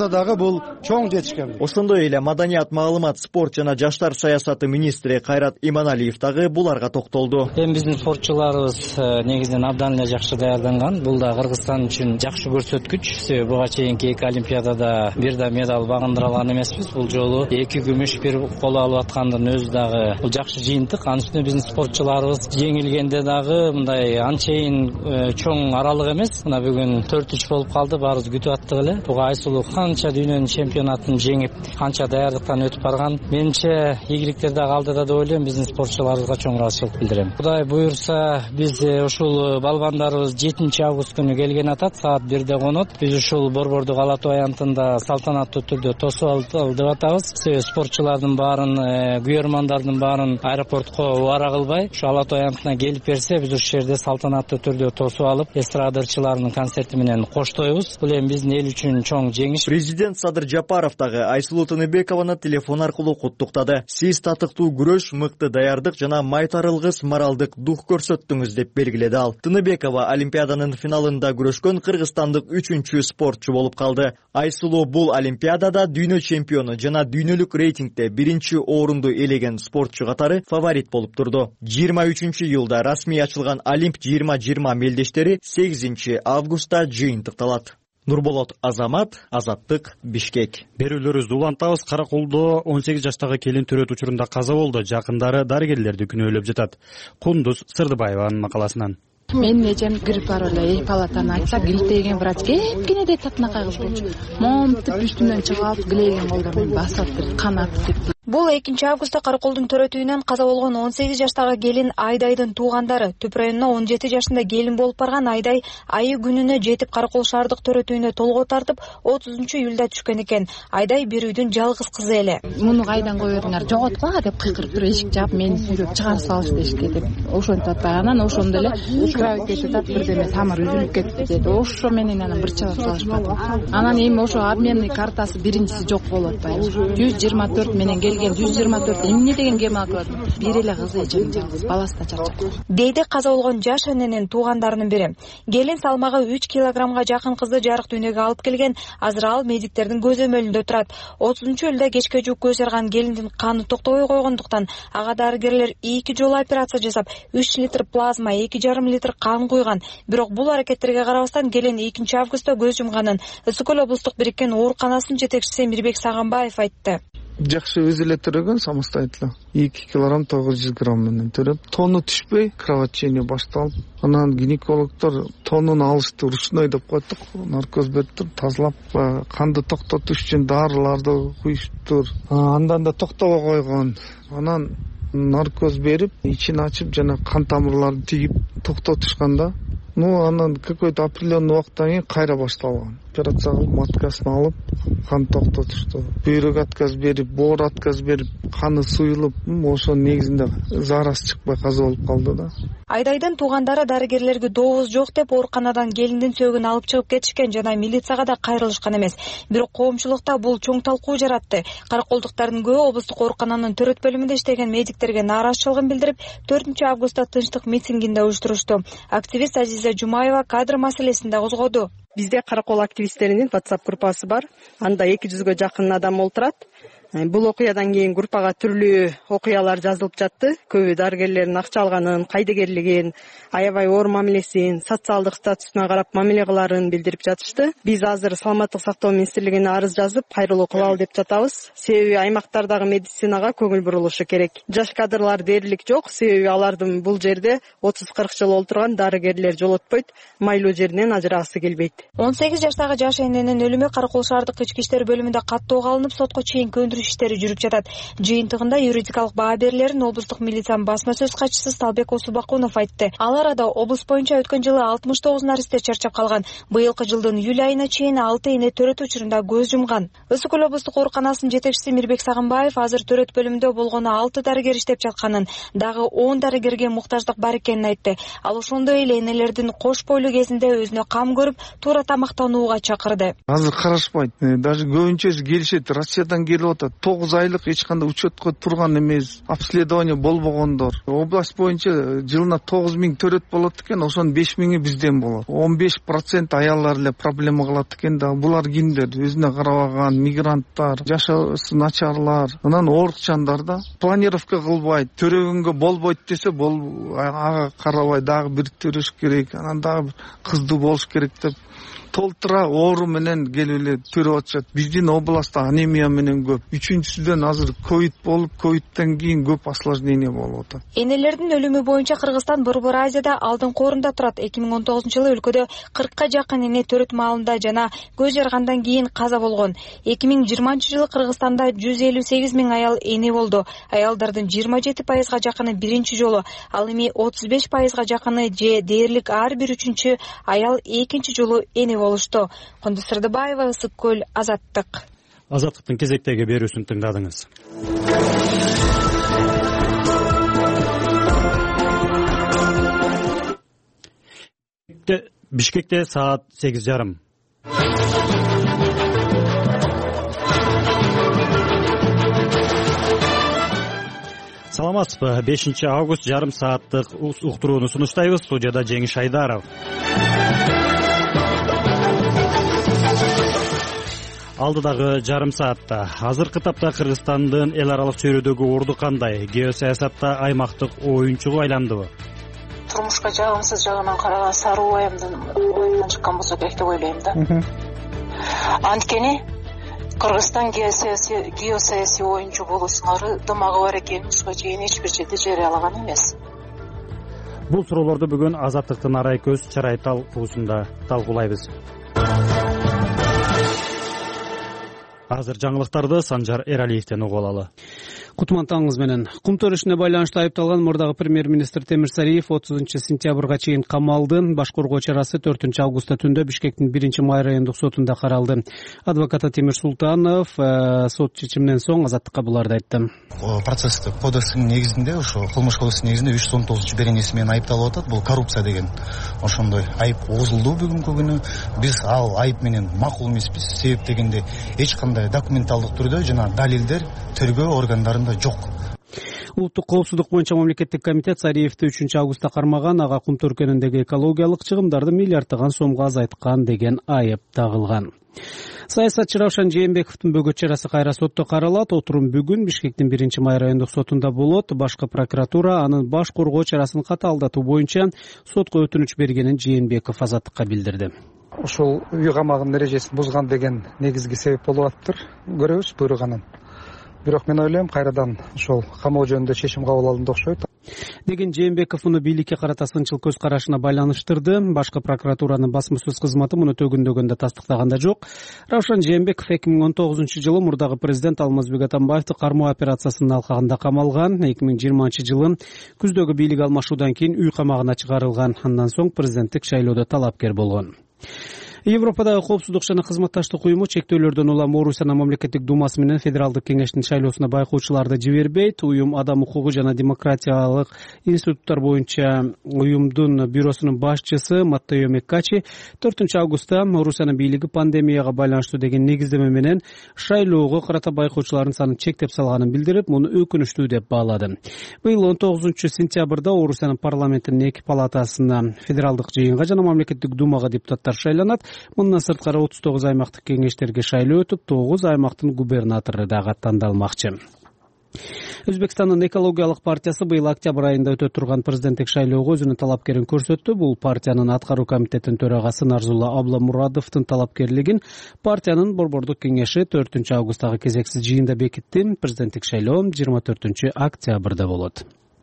бул чоң жетишкендик. Ошондой эле маданият, маалымат, спорт жана жаштар саясаты министри Кайрат Иманалиев дагы буларга токтолду. Эми биздин спортчуларыбыз негизинен абдан эле жакшы даярданган. Бул да Кыргызстан үчүн жакшы көрсөткүч. Себеби буга чейинки эки олимпиадада бир да медаль багындыра алган эмеспиз. Бул жолу эки күмүш, бир коло алып аткандын өзү дагы бул жакшы жыйынтык. Анын үстүнө биздин спортчуларыбыз жеңилгенде дагы мындай анчейин чоң аралык эмес. Мына бүгүн төрт үч болуп калды. Баарыбыз күтүп аттык эле. Буга Айсулуу канча дүйнөнүн чемпионатын жеңип, канча даярдыктан өтүп барган. Менимче ийгиликтер дагы алдыда деп ойлойм. Биздин спортчуларыбызга чоң ыраазычылык билдирем. Кудай буюрса, биз ушул балбандарыбыз жетинчи август күнү келген атат, саат бирде конот. Биз ушул Борбордук ала тоо аянтында салтанаттуу түрдө тосуп алды деп атабыз. Себеби спортчулардын баарын, күйөрмандардын баарын аэропортко убара кылбай, ушу ала тоо аянтына келип берсе, биз ушул жерде салтанаттуу түрдө тосуп алып, эстрадачылардын концерти менен коштойбуз. Бул эми биздин эл үчүн чоң жеңиш. Президент Садыр Жапаров дагы Айсулуу Тыныбекованы телефон аркылуу куттуктады. Сиз татыктуу күрөш, мыкты даярдык жана майтарылгыс моралдык дух көрсөттүңүз деп белгиледи ал. Тыныбекова олимпиаданын финалында күрөшкөн кыргызстандык үчүнчү спортчу болуп калды. Айсулуу бул олимпиадада дүйнө чемпиону жана дүйнөлүк рейтингде биринчи орунду ээлеген спортчу катары фаворит болуп турду. жыйырма үчүнчү июлда расмий ачылган Олимп жыйырма жыйырма мелдештери сегизинчи августта жыйынтыкталат. Нурболот Азамат, Азаттык, Бишкек. Берүүлөрүбүздү улантабыз. Караколдо он сегиз жаштагы келин төрөт учурунда каза болду. Жакындары дарыгерлерди күнөөлөп жатат. Кундуз Сырдыбаеванын макаласынан. Менин эжем грипп бар эле, эки палатаны айтса, гилтейген врач кепкенедей татынакай кыз болчу. Момтуп үстүнөн чыгып алып, гилейген колдорун басып, кан атып кетти. Бул экинчи августта Караколдун төрөтүүнөн каза болгон он сегиз жаштагы келин Айдайдын туугандары. Түп районуна он жети жашында келин болуп барган Айдай айы күнүнө жетип Каракол шаардык төрөтүүнө толгоо тартып, отузунчу июлда түшкөн экен. Айдай бир үйдүн жалгыз кызы эле. Муну кайдан коёдуңар, жоготкула деп кыйкырып туруп эшик жаап, мени сүйрөп чыгарып салышты эшикке деп. Ошентип атпай, анан ошондо эле кравать кетип, бирдеме тамыр үзүлүп кетти деп. Ошо менен анан бир чалап салышпады. Анан эми ошо обменный картасы биринчиси жок болуп атпайбы. жүз жыйырма төрт менен жүз жыйырма төрт эмне деген кем алат? Бир эле кызы эжем жалгыз, баласы да чачат. Дейди каза болгон жаш эненин туугандарынын бири. Келин салмагы үч килограммга жакын кызды жарык дүйнөгө алып келген. Азыр ал медиктердин көзөмөлүндө турат. отузунчу июлда кечке жук көз жарган келиндин каны токтобой койгондуктан ага дарыгерлер эки жолу операция жасап, үч литр плазма, эки жарым литр кан куйган. Бирок бул аракеттерге карабастан келин экинчи августта көз жумганын Ысык көл облустук бириккен ооруканасынын жетекчиси Мирбек Сагынбаев айтты. Жакшы өзү эле төрөгөн самостоятельно. эки килограмм тогуз жүз грамм менен төрөп, тону түшпөй, кровотечение башталып, анан гинекологдор тонун алышты ручной деп койдук, наркоз бериптир, тазалап, канды токтотуш үчүн дарыларды куюштур. Андан да токтобой койгон. Анан наркоз берип, ичин ачып, жана кан тамырларды тигип токтотушканда, ну анан какой-то определенный убакыттан кийин кайра башталган. Операция кылып, маткасын алып, кан токтотушту. Бүйрөк отказ берип, боор отказ берип, каны суюлуп, ошонун негизинде зараз чыкпай каза болуп калды да. Айдайдын туугандары дарыгерлерге добуз жок деп ооруканадан келиндин сөөгүн алып чыгып кетишкен жана милицияга да кайрылышкан эмес. Бирок коомчулукта бул чоң талкуу жаратты. Караколдуктардын көбү облустук оорукананын төрөт бөлүмүндө иштеген медиктерге нааразычылыгын билдирип, төртүнчү августта тынчтык митингинде уюштурушту. Активист Азиза Жумаева кадр маселесин да козгоду. Бизде Каракол активисттеринин WhatsApp группасы бар. Анда эки жүзгө жакын адам олтурат. Бул окуядан кийин группага түрлүү окуялар жазылып жатты. Көбү дарыгерлердин акча алганын, кайдыгерлигин, аябай оор мамилесин, социалдык статусуна карап мамиле кыларын билдирип жатышты. Биз азыр Саламаттык сактоо министрлигине арыз жазып, кайрылуу кылалы деп жатабыз. Себеби аймактардагы медицинага көңүл бурулушу керек. Жаш кадрлар дээрлик жок, себеби алардын бул жерде отуз кырк жыл олтурган дарыгерлер жолотпойт, майлуу жеринен ажырагысы келбейт. он сегиз жаштагы жаш эненин өлүмү Каракол шаардык ички иштер бөлүмүндө каттоого алынып, сотко чейин көндүрүш иштери жүрүп жатат. Жыйынтыгында юридикалык баа берилерин облустук милициянын басма сөз катчысы Сталбек Осубакунов айтты. Ал арада облус боюнча өткөн жылы алтымыш тогуз наристе чарчап калган. Быйылкы жылдын июль айына чейин алты эне төрөт учурунда көз жумган. Ысык көл облустук ооруканасынын жетекчиси Мирбек Сагынбаев азыр төрөт бөлүмүндө болгону алты дарыгер иштеп жатканын, дагы он дарыгерге муктаждык бар экенин айтты. Ал ошондой эле энелердин кош бойлуу кезинде өзүнө кам көрүп, туура тамактанууга чакырды. Азыр карашпайт. Даже көбүнчөсү келишет, Россиядан келип атат. тогуз айлык эч кандай учетко турган эмес, обследование болбогондор. Область боюнча жылына тогуз миң төрөт болот экен, ошонун беш миңи бизден болот. он беш процент аялдар эле проблема кылат экен да. Булар кимдер? Өзүнө карабаган мигранттар, жашоосу начарлар, анан оорукчандар да. Планировка кылбайт, төрөгөнгө болбойт десе, бол ага карабай дагы бир төрөш керек, анан дагы кыздуу болуш керек деп толтура оору менен келип эле төрөп атышат. Биздин областта анемия менен көп. Үчүнчүсүдөн азыр ковид болуп, ковидтен кийин көп осложнение болуп атат. Энелердин өлүмү боюнча Кыргызстан Борбор Азияда алдыңкы орунда турат. эки миң он тогузунчу жылы өлкөдө кыркка жакын эне төрөт маалында жана көз жаргандан кийин каза болгон. эки миң жыйырманчы жылы Кыргызстанда жүз элүү сегиз миң аял эне болду. Аялдардын жыйырма жети пайызга жакыны биринчи жолу, ал эми отуз беш пайызга жакыны же дээрлик ар бир үчүнчү аял экинчи жолу эне болушту. Кундуз Сырдыбаева, Ысык көл, Азаттык. Азаттыктын кезектеги берүүсүн тыңдадыңыз. Бишкекте саат сегиз жарым. Саламатсызбы? бешинчи август жарым сааттык уктурууну сунуштайбыз. Студияда Жеңиш Айдаров. Алдыдагы жарым саатта азыркы тапта Кыргызстандын эл аралык чөйрөдөгү орду кандай? Геосаясатта аймактык оюнчуга айландыбы? Турмушка жагымсыз жагынан караган Сары Убайымдын оюндан чыккан болсо керек деп ойлойм да. Анткени Кыргызстан геосаясий оюнчу болуусуңары дымагы бар экенин ушуга чейин эч бир жерде жарыялаган эмес. Бул суроолорду бүгүн Азаттыктын арай көз чарай талкуусунда талкуулайбыз. Азыр жаңылыктарды Санжар Эралиевден угуп алалы. Кутман таңыңыз менен. Кум төрүшүнө байланыштуу айыпталган мурдагы премьер-министр Темир Сариев отузунчу сентябрга чейин камалды. Баш коргоо чарасы төртүнчү августта түндө Бишкектин биринчи май райондук сотунда каралды. Адвокаты Темир Султанов сот чечиминен соң Азаттыкка буларды айтты. Процесстик кодекстин негизинде, ошо кылмыш кодексинин негизинде үч жүз он тогузунчу беренеси менен айыпталып атат. Бул коррупция деген ошондой айып озулду бүгүнкү күнү. Биз ал айып менен макул эмеспиз. Себеп дегенде эч кандай документалдык түрдө жана далилдер тергөө органдарында жок. Улуттук коопсуздук боюнча мамлекеттик комитет Сариевди үчүнчү августта кармаган, ага кум төркөнүндөгү экологиялык чыгымдарды миллиарддаган сомго азайткан деген айып тагылган. Саясатчы Равшан Жээнбековдун бөгөт чарасы кайра сотто каралат. Отурум бүгүн Бишкектин биринчи май райондук сотунда болот. Башкы прокуратура анын баш коргоо чарасын катаалдатуу боюнча сотко өтүнүч бергенин Жээнбеков Азаттыкка билдирди. Ошол үй камагынын эрежесин бузган деген негизги себеп болуп атыптыр. Көрөбүз буйруганын. Бирок мен ойлойм, кайрадан ошол камоо жөнүндө чечим кабыл алынды окшойт деген Жээнбеков муну бийликке карата сынчыл көз карашына байланыштырды. Башкы прокуратуранын басма сөз кызматы муну төгүндөгөндө тастыктаганда жок. Равшан Жээнбеков эки миң он тогузунчу жылы мурдагы президент Алмазбек Атамбаевди кармоо операциясынын алкагында камалган. эки миң жыйырманчы жылы күздөгү бийлик алмашуудан кийин үй камагына чыгарылган. Андан соң президенттик шайлоодо талапкер болгон. Европадагы коопсуздук жана кызматташтык уюму чектөөлөрдөн улам Орусиянын мамлекеттик думасы менен федералдык кеңештин шайлоосуна байкоочуларды жибербейт. Уюм адам укугу жана демократиялык институттар боюнча уюмдун бюросунун башчысы Маттео Меккачи төртүнчү августта Орусиянын бийлиги пандемияга байланыштуу деген негиздеме менен шайлоого карата байкоочулардын санын чектеп салганын билдирип, муну өкүнүчтүү деп баалады. Быйыл он тогузунчу сентябрда Орусиянын парламентинин эки палатасына федералдык жыйынга жана мамлекеттик думага депутаттар шайланат. Мындан сырткары отуз тогуз аймактык кеңештерге шайлоо өтүп, тогуз аймактын губернатору дагы тандалмакчы. Өзбекстандын экологиялык партиясы быйыл октябрь айында өтө турган президенттик шайлоого өзүнүн талапкерин көрсөттү. Бул партиянын аткаруу комитетинин төрагасы Нарзулла Абламурадовдун талапкерлигин партиянын борбордук кеңеши төртүнчү августтагы кезексиз жыйында бекитти. Президенттик шайлоо жыйырма төртүнчү октябрда болот.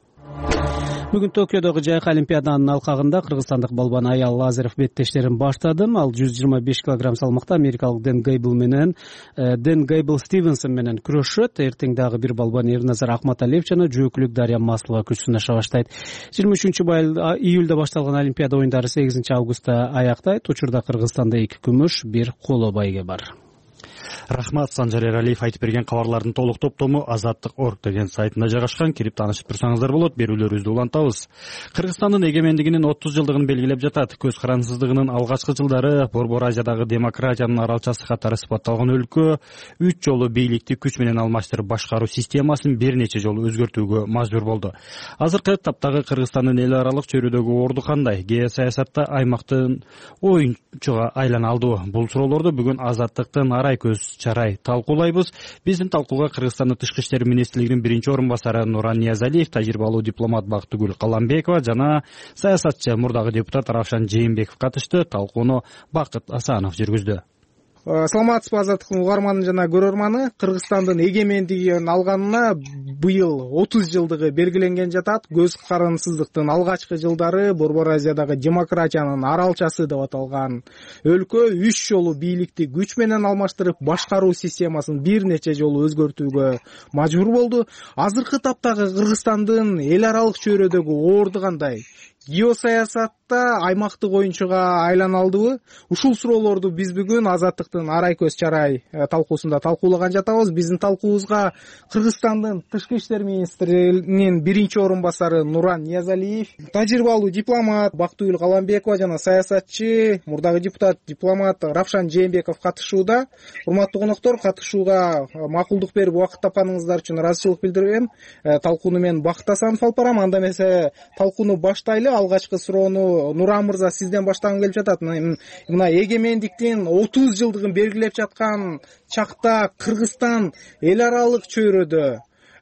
Бүгүн Токиодогу жайкы олимпиаданын алкагында кыргызстандык балбан Аял Лазарев беттештерин баштады. Ал жүз жыйырма беш килограмм салмакта америкалык Дэн Гейбл менен Дэн Гейбл Стивенсон менен күрөшөт. Эртең дагы бир балбан Эрназар Акматалиев жана жөөкүлүк Дарья Маслова күч сынаша баштайт. жыйырма үчүнчү июлда башталган олимпиада оюндары сегизинчи августта аяктайт. Учурда Кыргызстанда эки күмүш, бир коло байге бар. Рахмат. Санжар Эралиев айтып берген кабарлардын толук топтому азаттык точка орг деген сайтында жайгашкан. Кирип таанышып турсаңыздар болот. Берүүлөрүбүздү улантабыз. Кыргызстандын эгемендигинин отуз жылдыгын белгилеп жатат. Көз карансыздыгынын алгачкы жылдары Борбор Азиядагы демократиянын аралчасы катары сыпатталган өлкө үч жолу бийликти күч менен алмаштырып башкаруу системасын бир нече жолу өзгөртүүгө мажбур болду. Азыркы таптагы Кыргызстандын эл аралык чөйрөдөгү орду кандай? Геосаясатта аймактын оюнчуга айлана алдыбы? Бул суроолорду бүгүн Азаттыктын арай көз чарай талкуулайбыз. Биздин талкууга Кыргызстандын тышкы иштер министрлигинин биринчи орун басары Нуран Ниязалиев, тажрыйбалуу дипломат Бактыгүл Каламбекова жана саясатчы мурдагы депутат Равшан Жээнбеков катышты. Талкууну Бакыт Асанов жүргүздү. Саламатсызбы Азаттыктын угарманы жана көрөрманы. Кыргызстандын эгемендигин алганына быйыл отуз жылдыгы белгиленген жатат. Көз карансыздыктын алгачкы жылдары Борбор Азиядагы демократиянын аралчасы деп аталган өлкө үч жолу бийликти күч менен алмаштырып башкаруу системасын бир нече жолу өзгөртүүгө мажбур болду. Азыркы таптагы Кыргызстандын эл аралык чөйрөдөгү орду кандай? Геосаясатта аймактык оюнчуга айлана алдыбы? Ушул суроолорду биз бүгүн Азаттыктын арай көз чарай талкуусунда талкуулаган жатабыз. Биздин талкуубузга Кыргызстандын тышкы иштер министринин биринчи орун басары Нуран Ниязалиев, тажрыйбалуу дипломат Бактыгүл Каламбекова жана саясатчы мурдагы депутат дипломат Равшан Жээнбеков катышууда. Урматтуу коноктор, катышууга макулдук берип убакыт тапканыңыздар үчүн ыраазычылык билдирем. Талкууну мен Бакыт Асанов алып барам. Анда эмесе талкууну баштайлы. Алгачкы суроону Нуран мырза сизден баштагым келип жатат. Мына эгемендиктин отуз жылдыгын белгилеп жаткан чакта Кыргызстан эл аралык чөйрөдө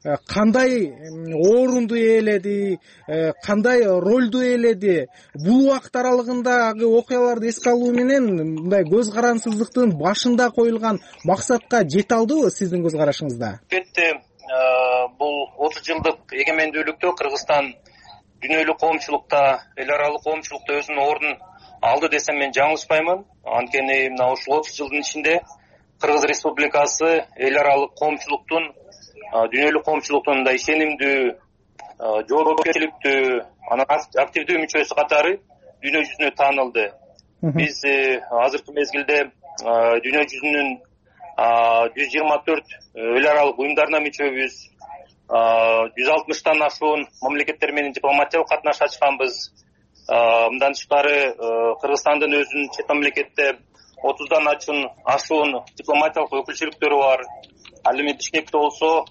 кандай орунду ээледи, кандай ролду ээледи? Бул убакыт аралыгындагы окуяларды эске алуу менен мындай көз карансыздыктын башында коюлган максатка жете алдыбы сиздин көз карашыңызда? Албетте, бул отуз жылдык эгемендүүлүктө Кыргызстан дүйнөлүк коомчулукта, эл аралык коомчулукта өзүнүн ордун алды десем мен жаңылышпаймын. Анткени мына ушул отуз жылдын ичинде Кыргыз Республикасы эл аралык коомчулуктун, дүйнөлүк коомчулуктун мындай ишенимдүү, жоопкерчиликтүү, анан активдүү мүчөсү катары дүйнө жүзүнө таанылды. Биз азыркы мезгилде дүйнө жүзүнүн жүз жыйырма төрт эл аралык уюмдарына мүчөбүз. жүз алтымыштан ашуун мамлекеттер менен дипломатиялык катнаш ачканбыз. Мындан тышкары Кыргызстандын өзүнүн чет мамлекетте отуздан ашуун дипломатиялык өкүлчүлүктөрү бар. Ал эми Бишкекте болсо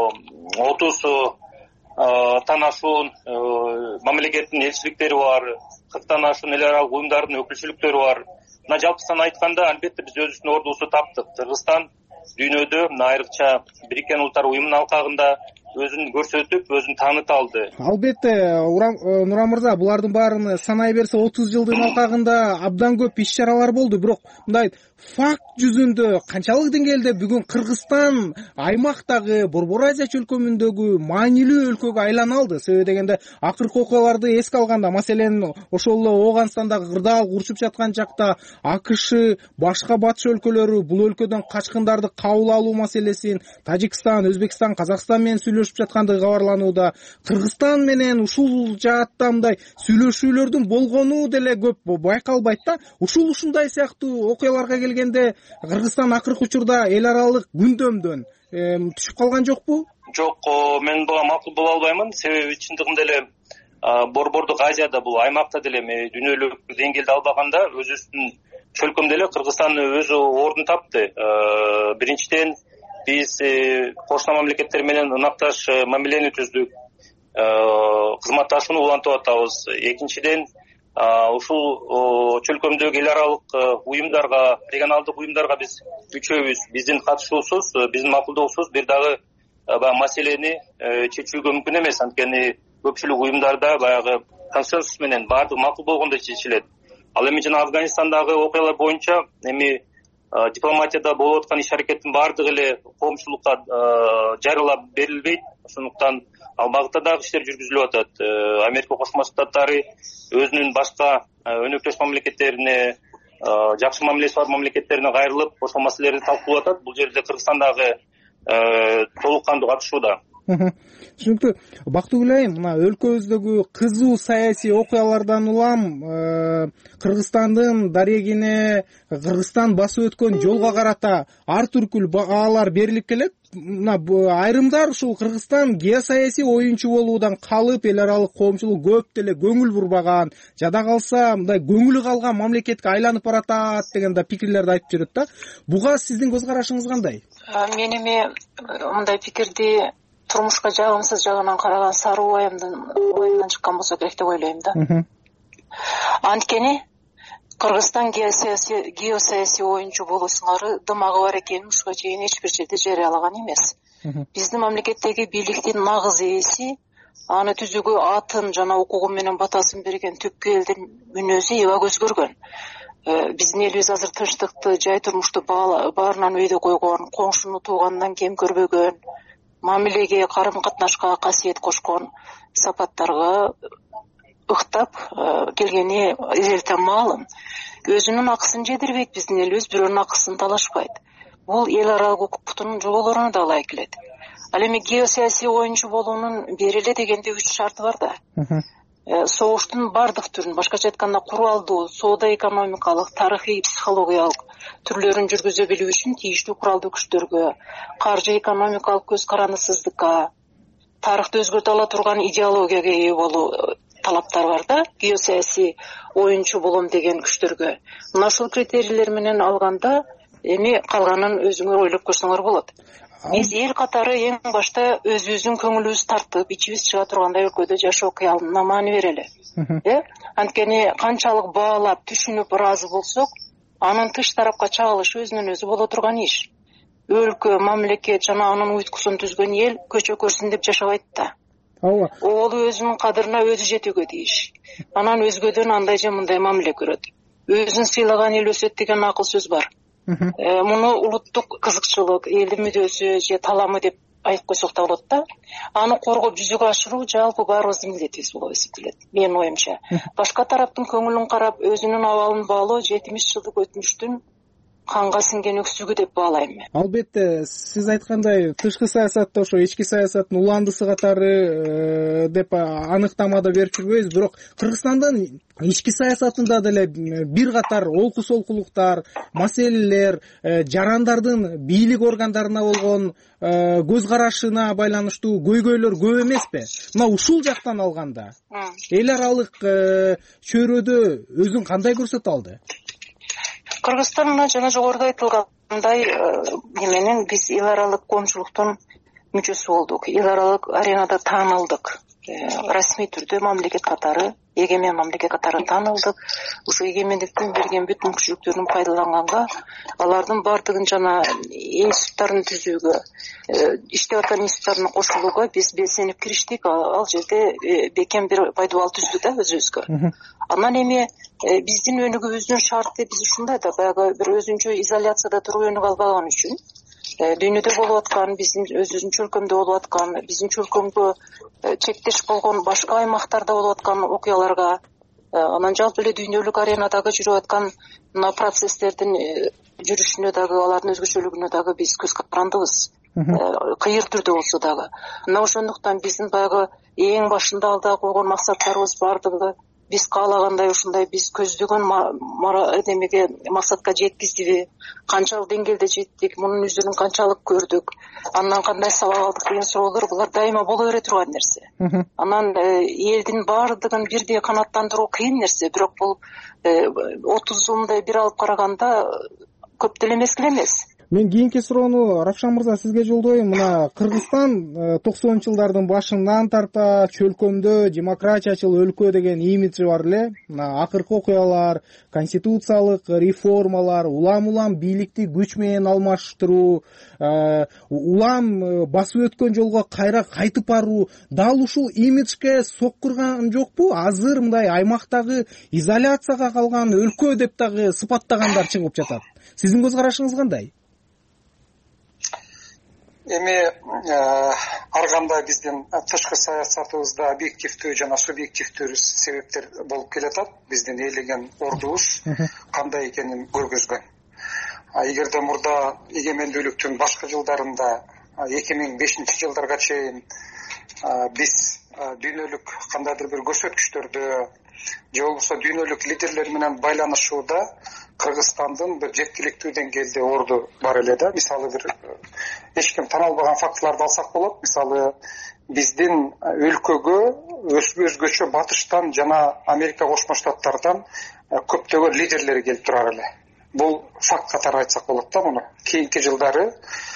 отуздан ашуун мамлекеттин элчиликтери бар, кырктан ашуун эл аралык уюмдардын өкүлчүлүктөрү бар. Мына жалпысынан айтканда, албетте биз өзүбүздүн ордубузду таптык. Кыргызстан дүйнөдө, мына айрыкча Бириккен Улуттар уюмунун алкагында өзүн көрсөтүп, өзүн тааныта алды. Албетте, Нуран мырза, булардын баарын санай берсе отуз жылдын алкагында абдан көп иш-чаралар болду. Бирок мындай факт жүзүндө канчалык деңгээлде бүгүн Кыргызстан аймактагы Борбор Азия чөлкөмүндөгү маанилүү өлкөгө айлана алды? Себеби дегенде акыркы окуяларды эске алганда, маселен ошол эле Ооганстандагы кырдаал урушуп жаткан чакта АКШ, башка батыш өлкөлөрү бул өлкөдөн качкындарды кабыл алуу маселесин Тажикстан, Өзбекстан, Казакстан менен сүйлөшүп жаткандыгы кабарланууда. Кыргызстан менен ушул жаатта мындай сүйлөшүүлөрдүн болгону деле көп байкалбайт да. Ушул ушундай сыяктуу окуяларга келгенде Кыргызстан акыркы учурда эл аралык күндөмдөн түшүп калган жокпу? Жок, мен буга макул боло албаймын. Себеби чындыгында эле Борбордук Азияда, бул аймакта деле дүйнөлүк деңгээлде албаганда өзүбүздүн чөлкөмдө эле Кыргызстан өзү ордун тапты. Биринчиден, биз кошуна мамлекеттер менен ынакташ мамилени түздүк, кызматташууну улантып атабыз. Экинчиден, ушул чөлкөмдөгү эл аралык уюмдарга, регионалдык уюмдарга биз үчөөбүз, биздин катышуусуз, биздин макулдоосуз бир дагы баягы маселени чечүүгө мүмкүн эмес. Анткени көпчүлүк уюмдарда баягы консенсус менен баардыгы макул болгондой чечилет. Ал эми жана Афганистандагы окуялар боюнча эми дипломатияда болуп аткан иш-аракеттин баардыгы эле коомчулукка жарыялап берилбейт. Ошондуктан ал багытта дагы иштер жүргүзүлүп атат. Америка Кошмо Штаттары өзүнүн башка өнөктөш мамлекеттерине, жакшы мамилеси бар мамлекеттерине кайрылып, ошол маселелерди талкуулап атат. Бул жерде Кыргызстан дагы толук кандуу катышууда. түшүнүктүү. Бактыгүл айым, мына өлкөбүздөгү кызуу саясий окуялардан улам Кыргызстандын дарегине, Кыргызстан басып өткөн жолго карата ар түркүл баалар берилип келет. Мына айрымдар ушул Кыргызстан геосаясий оюнчу болуудан калып, эл аралык коомчулук көп деле көңүл бурбаган, жада калса мындай көңүлү калган мамлекетке айланып баратат деген да пикирлерди айтып жүрөт да. Буга сиздин көз карашыңыз кандай? Мен эми мындай пикирди турмушка жагымсыз жагынан караган сары убайымдын оюнан чыккан болсо керек деп ойлойм да. Анткени Кыргызстан геосаясий оюнчу болуу сыңары дымагы бар экенин ушуга чейин эч бир жерде жарыялаган эмес. Биздин мамлекеттеги бийликтин нагыз ээси, аны түзүүгө атын жана укугу менен батасын берген түпкү элдин мүнөзү эба көз көргөн. Биздин элибиз азыр тынчтыкты, жай турмушту баарынан өйдө койгон, коңшуну туугандан кем көрбөгөн, мамилеге, карым катнашка касиет кошкон сапаттарга ыктап келгени элден маалым. Өзүнүн акысын жедирбейт биздин элибиз, бирөөнүн акысын талашпайт. Бул эл аралык укуктун жоболоруна да ылайык келет. Ал эми геосаясий оюнчу болуунун бериле дегенде үч шарты бар да. Согуштун бардык түрүн, башкача айтканда куралдуу, соода экономикалык, тарыхый, психологиялык түрлөрүн жүргүзө билүү үчүн тийиштүү куралдуу күчтөргө, каржы экономикалык көз карандысыздыкка, тарыхты өзгөртө ала турган идеологияга ээ болуу талаптар бар да, геосаясий оюнчу болом деген күчтөргө. Мына ушул критерийлер менен алганда эми калганын өзүңөр ойлоп көрсөңөр болот. Биз эл катары эң башта өзүбүздүн көңүлүбүз тартып, ичибиз чыга тургандай өлкөдө жашоо кыялына маани берели. Э? Анткени канчалык баалап, түшүнүп ыраазы болсок, анын тыш тарапка чагылышы өзүнөн өзү боло турган иш. Өлкө, мамлекет жана анын уйткусун түзгөн эл көчө көрсүн деп жашабайт да. Ооба. Ол өзүнүн кадырына өзү жетүүгө тийиш. Анан өзгөдөн андай же мындай мамиле көрөт. Өзүн сыйлаган эл өсөт деген акыл сөз бар. Муну улуттук кызыкчылык, элдин мүдөөсү же таламы деп айтып койсок да болот да. Аны коргоп жүзүгө ашыруу жалпы баарыбыздын милдетибиз болуп эсептелет, менин оюмча. Башка тараптын көңүлүн карап, өзүнүн абалын баалоо жетимиш жылдык өтмүштүн канга сиңген өксүгү деп баалайм мен. Албетте, сиз айткандай тышкы саясатта ошо ички саясаттын уландысы катары деп аныктамада берип жүрбөйбүз, бирок Кыргызстандын ички саясатында деле бир катар олку солкулуктар, маселелер, жарандардын бийлик органдарына болгон көз карашына байланыштуу көйгөйлөр көп эмеспи? Мына ушул жактан алганда эл аралык чөйрөдө өзүн кандай көрсөтө алды? Кыргызстан мына жана жогоруда айтылгандай неменен биз эл аралык коомчулуктун мүчөсү болдук. Эл аралык аренада таанылдык. Расмий түрдө мамлекет катары, эгемен мамлекет катары таанылдык. Ушу эгемендиктин берген бүт мүмкүнчүлүктөрүн пайдаланганга, алардын бардыгын жана институттарын түзүүгө, иштеп аткан институттарына кошулууга биз белсенип кириштик. Ал жерде бекем бир пайдубал түздү да өзүбүзгө. Анан эми биздин өнүгүүбүздүн шарты биз ушундай да, баягы бир өзүнчө изоляцияда туруп өнүгө албаган үчүн дүйнөдө болуп аткан, биздин өзүнчө өлкөмдө болуп аткан, биздинче өлкөмгө чектеш болгон башка аймактарда болуп аткан окуяларга, анан жалпы эле дүйнөлүк аренадагы жүрүп аткан мына процесстердин жүрүшүнө дагы, алардын өзгөчөлүгүнө дагы биз көз карандыбыз. Кыйыр түрдө болсо дагы. Мына ошондуктан биздин баягы эң башында алдыга койгон максаттарыбыз бардыгы биз каалагандай ушундай биз көздөгөн демеге максатка жеткиздиби, канчалык деңгээлде жеттик, мунун үздүрүн канчалык көрдүк, андан кандай сабак алдык деген суроолор булар дайыма боло бере турган нерсе. Анан элдин баардыгын бирдей канааттандыруу кыйын нерсе, бирок бул отуз жылдай бир алып караганда көп деле мезгил эмес. Мен кийинки суроону Равшан мырза сизге жолдойм. Мына Кыргызстан токсонунчу жылдардын башынан тарта чөлкөмдө демократиячыл өлкө деген имиджи бар эле. Мына акыркы окуялар, конституциялык реформалар, улам-улам бийликти күч менен алмаштыруу, улам басып өткөн жолго кайра кайтып баруу дал ушул имиджге соккурган жокпу? Азыр мындай аймактагы изоляцияга калган өлкө деп дагы сыпаттагандар чыгып жатат. Сиздин көз карашыңыз кандай? Эми ар кандай биздин тышкы саясатыбызда объективдүү жана субъективдүү себептер болуп келатат. Биздин ээлеген ордубуз кандай экенин көргөзгөн. Эгерде мурда эгемендүүлүктүн башкы жылдарында эки миң бешинчи жылдарга чейин биз дүйнөлүк кандайдыр бир көрсөткүчтөрдө же болбосо дүйнөлүк лидерлер менен байланышууда Кыргызстандын бир жеткиликтүү деңгээлде орду бар эле да. Мисалы бир эч ким таналбаган фактыларды алсак болот. Мисалы биздин өлкөгө өзгөчө батыштан жана Америка Кошмо Штаттардан көптөгөн лидерлер келип турар эле. Бул факт катары айтсак болот да муну. Кийинки жылдары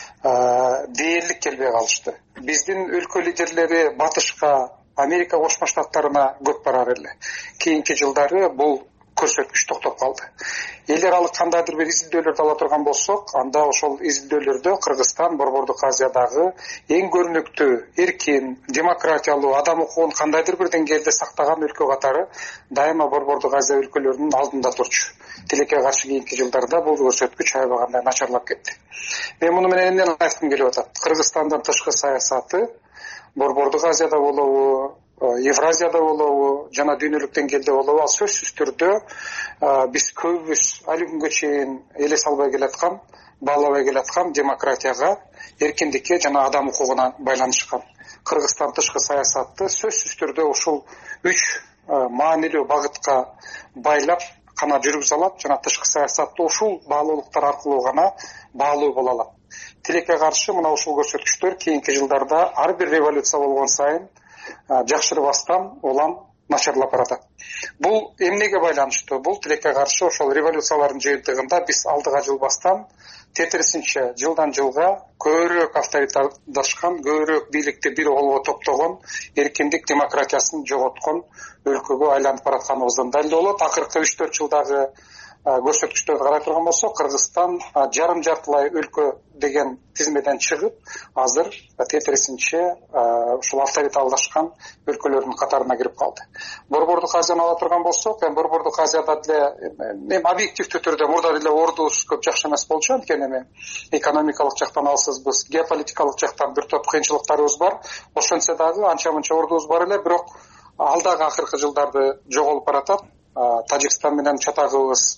дээрлик келбей калышты. Биздин өлкө лидерлери батышка, Америка Кошмо Штаттарына көп барар эле. Кийинки жылдары бул көрсөткүч токтоп калды. Эл аралык кандайдыр бир изилдөөлөрдү ала турган болсок, анда ошол изилдөөлөрдө Кыргызстан Борбордук Азиядагы эң көрүнүктүү, эркин, демократиялуу, адам укугун кандайдыр бир деңгээлде сактаган өлкө катары дайыма Борбордук Азия өлкөлөрүнүн алдында турчу. Тилекке каршы кийинки жылдарда бул көрсөткүч аябагандай начарлап кетти. Мен муну менен эмнени айткым келип атат? Кыргызстандын тышкы саясаты Борбордук Азияда болобу, Евразияда болобу, жана дүйнөлүк деңгээлде болобу, ал сөзсүз түрдө биз көбүбүз али күнгө чейин элес албай келаткан, баалабай келаткан демократияга, эркиндикке жана адам укугуна байланышкан. Кыргызстан тышкы саясатты сөзсүз түрдө ушул үч маанилүү багытка байлап гана жүргүзө алат жана тышкы саясатты ушул баалуулуктар аркылуу гана баалуу боло алат. Тилекке каршы мына ушул көрсөткүчтөр кийинки жылдарда ар бир революция болгон сайын жакшырбастан улам начарлап баратат. Бул эмнеге байланыштуу? Бул тилекке каршы ошол революциялардын жыйынтыгында биз алдыга жылбастан тетирисинче жылдан жылга көбүрөөк авторитардашкан, көбүрөөк бийликти бир колго топтогон, эркиндик демократиясын жоготкон өлкөгө айланып баратканыбыздан далил болот. Акыркы үч төрт жылдагы көрсөткүчтөрдү карай турган болсок, Кыргызстан жарым жартылай өлкө деген тизмеден чыгып, азыр тетирисинче ушул авторитарлашкан өлкөлөрдүн катарына кирип калды. Борбордук Азияны ала турган болсок, эми Борбордук Азияда деле эми объективдүү түрдө мурда деле ордубуз көп жакшы эмес болчу, анткени эми экономикалык жактан алсызбыз, геополитикалык жактан бир топ кыйынчылыктарыбыз бар. Ошентсе дагы анча-мынча ордубуз бар эле, бирок ал дагы акыркы жылдарды жоголуп баратат. Тажикстан менен чатагыбыз,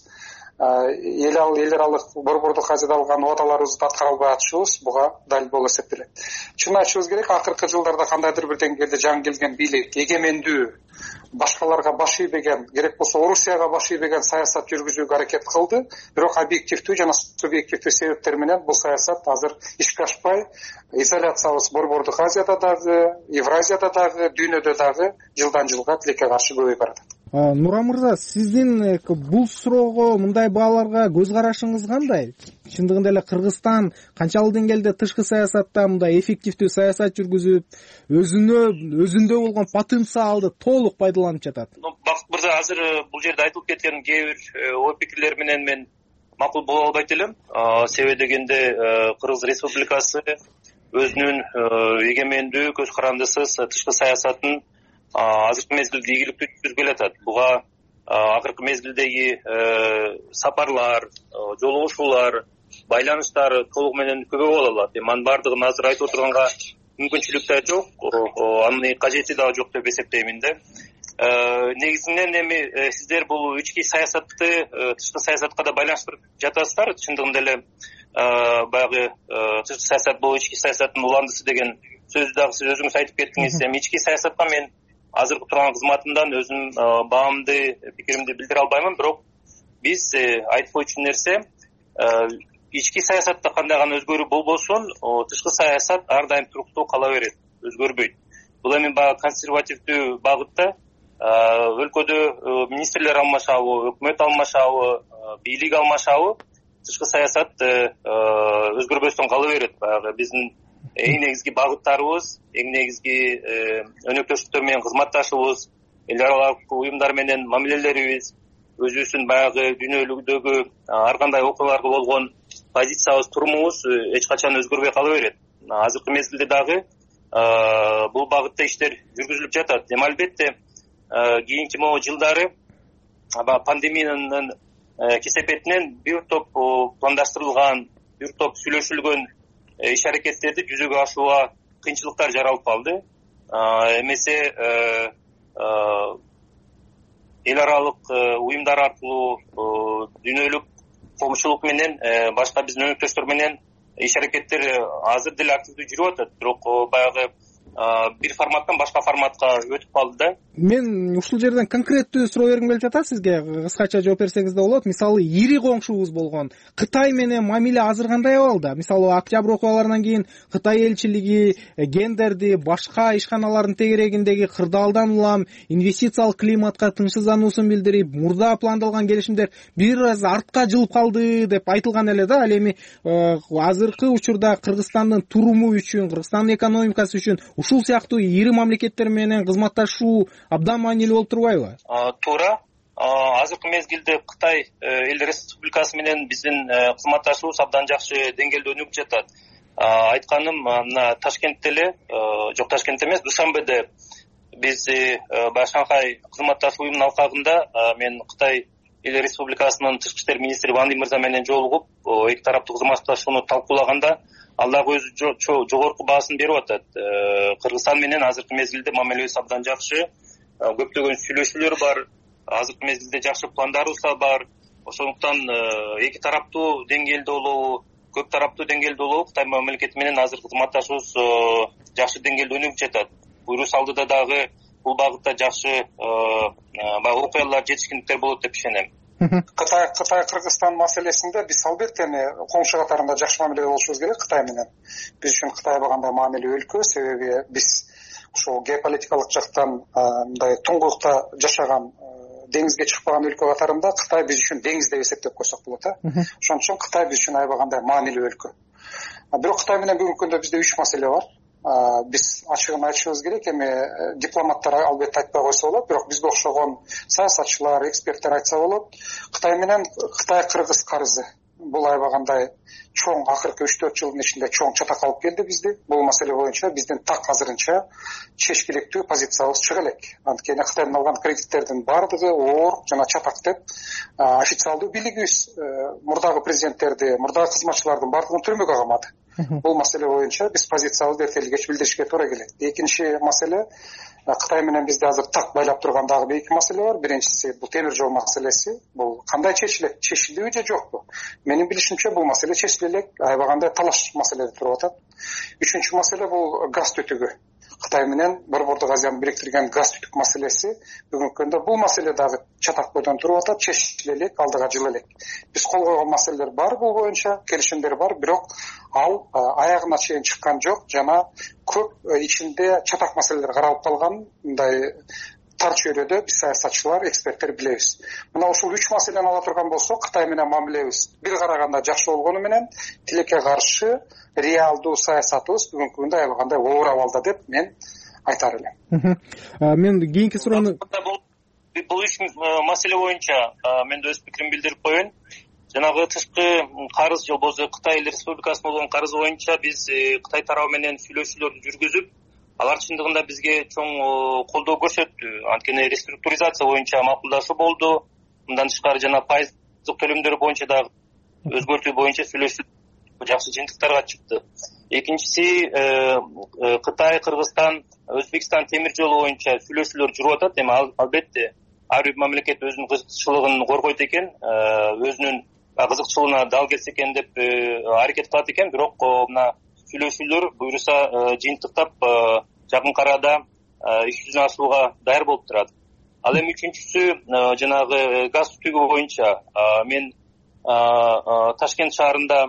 эл аралык Борбордук Азияда алган убадаларыбызды аткара албай атышыбыз буга далил болуп эсептелет. Чын айтышыбыз керек, акыркы жылдарда кандайдыр бир деңгээлде жаңы келген бийлик эгемендүү, башкаларга баш ийбеген, керек болсо Орусияга баш ийбеген саясат жүргүзүүгө аракет кылды, бирок объективдүү жана субъективдүү себептер менен бул саясат азыр ишке ашпай, изоляциябыз Борбордук Азияда дагы, Евразияда дагы, дүйнөдө дагы жылдан жылга тилекке каршы көбөйүп барат. Нуран мырза, сиздин бул суроого, мындай бааларга көз карашыңыз кандай? Чындыгында эле Кыргызстан канчалык деңгээлде тышкы саясатта мындай эффективдүү саясат жүргүзүп, өзүнө өзүндө болгон потенциалды толук пайдаланып жатат? Бакыт мырза, азыр бул жерде айтылып кеткен кээ бир ой пикирлер менен мен макул боло албайт элем. Себеби дегенде Кыргыз Республикасы өзүнүн эгемендүү, көз карандысыз тышкы саясатын азыркы мезгилде ийгиликтүү жүргүзүп келатат. Буга акыркы мезгилдеги сапарлар, жолугушуулар, байланыштар толук менен көбөйүп алат. Эми анын бардыгын азыр айтып отурганга мүмкүнчүлүк да жок, анын кажети да жок деп эсептеймин да. Негизинен эми сиздер бул ички саясатты тышкы саясатка да байланыштырып жатасыздар. Чындыгында эле баягы тышкы саясат бул ички саясаттын уландысы деген сөздү дагы сиз өзүңүз айтып кеттиңиз. Эми ички саясатка мен азыркы турган кызматымдан өзүм баамды, пикиримди билдире албаймын, бирок биз айтып койчу нерсе, ички саясатта кандай гана өзгөрүү болбосун, тышкы саясат ар дайым туруктуу кала берет, өзгөрбөйт. Бул эми баягы консервативдүү багытта өлкөдө министрлер алмашабы, өкмөт алмашабы, бийлик алмашабы, тышкы саясат өзгөрбөстөн кала берет. Баягы биздин эң негизги багыттарыбыз, эң негизги өнөктөштүктөр менен кызматташыбыз, эл аралык уюмдар менен мамилелерибиз, өзүбүздүн баягы дүйнөлүктөгү ар кандай окуяларга болгон позициябыз, турумубуз эч качан өзгөрбөй кала берет. Азыркы мезгилде дагы бул багытта иштер жүргүзүлүп жатат. Эми албетте кийинки могу жылдары пандемиянын кесепетинен бир топ пландаштырылган, бир топ сүйлөшүлгөн иш аракеттерди жүзөгө ашууга кыйынчылыктар жаралып калды. Эмесе эл аралык уюмдар аркылуу дүйнөлүк коомчулук менен, башка биздин өнөктөштөр менен иш аракеттер азыр деле активдүү жүрүп атат, бирок баягы бир форматтан башка форматка өтүп калды да. Мен ушул жерден конкреттүү суроо бергим келип жатат сизге. Кыскача жооп берсеңиз да болот. Мисалы, ири коңшубуз болгон Кытай менен мамиле азыр кандай абалда? Мисалы, октябрь окуяларынан кийин Кытай элчилиги гендерди, башка ишканалардын тегерегиндеги кырдаалдан улам инвестициялык климатка тынчсыздануусун билдирип, мурда пландалган келишимдер бир аз артка жылып калды деп айтылган эле да. Ал эми азыркы учурда Кыргызстандын туруму үчүн, Кыргызстандын экономикасы үчүн ушул сыяктуу ири мамлекеттер менен кызматташуу абдан маанилүү болуп турбайбы? Туура. Азыркы мезгилде Кытай эл республикасы менен биздин кызматташуубуз абдан жакшы деңгээлде өнүгүп жатат. Айтканым, мына Ташкентте эле, жок Ташкентте эмес, Душанбеде биз баягы Шанхай кызматташуу уюмунун алкагында мен Кытай эл республикасынын тышкы иштер министри Ван Ли мырза менен жолугуп, эки тараптуу кызматташууну талкуулаганда ал дагы өзү жогорку баасын берип атат. Кыргызстан менен азыркы мезгилде мамилебиз абдан жакшы, көптөгөн сүйлөшүүлөр бар, азыркы мезгилде жакшы пландарыбыз да бар. Ошондуктан эки тараптуу деңгээлде болобу, көп тараптуу деңгээлде болобу, Кытай мамлекети менен азыркы кызматташуубуз жакшы деңгээлде өнүгүп жатат. Буюрус алдыда дагы бул багытта жакшы баягы окуялар, жетишкиндиктер болот деп ишенем. Кытай Кытай Кыргызстан маселесинде биз албетте коңшу катарында жакшы мамиле болушубуз керек Кытай менен. Биз үчүн Кытай багандай маанилүү өлкө, себеби биз ушул геополитикалык жактан мындай туңгуюкта жашаган, деңизге чыкпаган өлкө катарында Кытай биз үчүн деңиз деп эсептеп койсок болот, э. Ошон үчүн Кытай биз үчүн аябагандай маанилүү өлкө. Бирок Кытай менен бүгүнкү күндө бизде үч маселе бар. Биз ачыгын айтышыбыз керек. Эми дипломаттар албетте айтпай койсо болот, бирок бизге окшогон саясатчылар, эксперттер айтса болот. Кытай менен Кытай-Кыргыз карызы бул аябагандай чоң, акыркы үч төрт жылдын ичинде чоң чатак алып келди бизди. Бул маселе боюнча биздин так азырынча чечкиликтүү позициябыз чыга элек. Анткени Кытайдан алган кредиттердин бардыгы оор жана чатак деп официалдуу бийлигибиз мурдагы президенттерди, мурдагы кызматчылардын бардыгын түрмөгө камады. Бул маселе боюнча биз позициябызды эртелгеч билдиришке туура келет. Экинчи маселе, Кытай менен бизди азыр так байлап турган дагы эки маселе бар. Биринчиси бул темир жол маселеси. Бул кандай чечилет? Чечилдиби же жокпу? Менин билишимче бул маселе чечиле элек, аябагандай талаш маселеде туруп атат. Үчүнчү маселе бул газ түтүгү. Кытай менен Борбордук Азияны бириктирген газ түтүк маселеси. Бүгүнкү күндө бул маселе дагы чатак бойдон туруп атат, чечиле элек, алдыга жылы элек. Биз кол койгон маселелер бар бул боюнча, келишимдер бар, бирок ал аягына чейин чыккан жок, жана көп ичинде чатак маселелер каралып калган. Мындай тар чөйрөдө биз саясатчылар, эксперттер билебиз. Мына ушул үч маселени ала турган болсок, Кытай менен мамилебиз бир караганда жакшы болгону менен тилекке каршы реалдуу саясатыбыз бүгүнкү күндө аябагандай оор абалда деп мен айтар элем. Мен кийинки суроону бул үч маселе боюнча мен да өз пикиримди билдирип коеюн. Жанагы тышкы карыз же болбосо Кытай Республикасына болгон карызы боюнча биз Кытай тарабы менен сүйлөшүүлөрдү жүргүзүп, алар чындыгында бизге чоң колдоо көрсөттү. Анткени реструктуризация боюнча макулдашуу болду. Мындан тышкары жана пайыздык төлөмдөр боюнча дагы өзгөртүү боюнча сүйлөшүү жакшы жыйынтыктарга чыкты. Экинчиси, Кытай, Кыргызстан, Өзбекстан темир жолу боюнча сүйлөшүүлөр жүрүп атат. Эми албетте ар бир мамлекет өзүнүн кызыкчылыгын коргойт экен, өзүнүн кызыкчылыгына дал келсе экен деп аракет кылат экен, бирок мына сүйлөшүүлөр буюрса жыйынтыктап жакын арада иш жүзүнө ашууга даяр болуп турат. Ал эми үчүнчүсү жанагы газ түтүгү боюнча мен Ташкент шаарында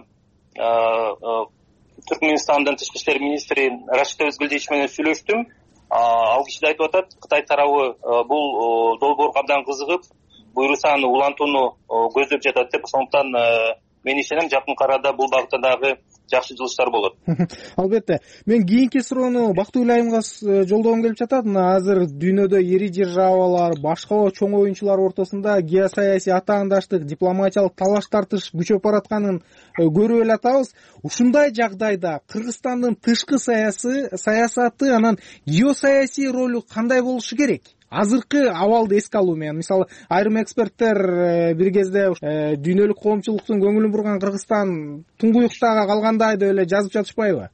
Түркмөнстандын тышкы иштер министри Рашид Өзгүлдиевич менен сүйлөштүм. Ал киши да айтып атат, Кытай тарабы бул долбоорго абдан кызыгып, буюрса аны улантууну көздөп жатат деп. Ошондуктан мен ишенем жакын арада бул багытта дагы жакшы жылыштар болот. Албетте. Мен кийинки суроону Бактыгүл айымга жолдогум келип жатат. Мына азыр дүйнөдө ири державалар, башка чоң оюнчулар ортосунда геосаясий атаандаштык, дипломатиялык талаш тартыш күчөп баратканын көрүп эле атабыз. Ушундай жагдайда Кыргызстандын тышкы саясаты, анан геосаясий ролу кандай болушу керек? Азыркы абалды эске алуу менен, мисалы, айрым эксперттер бир кезде дүйнөлүк коомчулуктун көңүлүн бурган Кыргызстан туңгуюктага калгандай деп эле жазып жатышпайбы?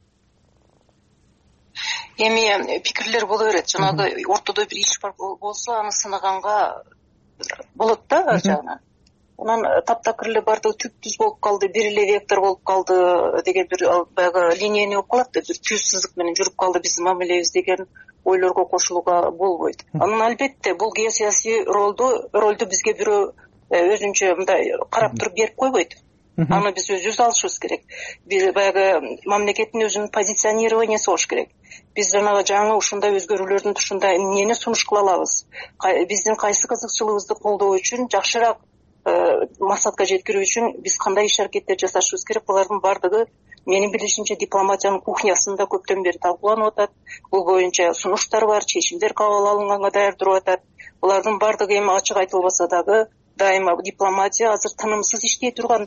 Эми пикирлер боло берет. Жанагы ортодо бир иш бар болсо, аны сынаганга болот да ар жагынан. анан таптакыр эле баардыгы түп түз болуп калды, бир эле вектор болуп калды деген бир баягы линейный болуп калат да, бир түз сызык менен жүрүп калды биздин мамилебиз деген ойлорго кошулууга болбойт. Анан албетте бул геосаясий ролду ролду бизге бирөө өзүнчө мындай карап туруп берип койбойт. Аны биз өзүбүз алышыбыз керек. Биз баягы мамлекеттин өзүнүн позиционированиясы болуш керек. Биз жанагы жаңы ушундай өзгөрүүлөрдүн тушунда эмнени сунуш кыла алабыз? Биздин кайсы кызыкчылыгыбызды колдоо үчүн, жакшыраак максатка жеткирүү үчүн биз кандай иш аракеттер жасашыбыз керек? Булардын баардыгы менин билишимче дипломатиянын кухнясында көптөн бери талкууланып атат. Бул боюнча сунуштар бар, чечимдер кабыл алынганга даярдык туруп атат. Булардын баардыгы эми ачык айтылбаса дагы дайыма дипломатия азыр тынымсыз иштей турган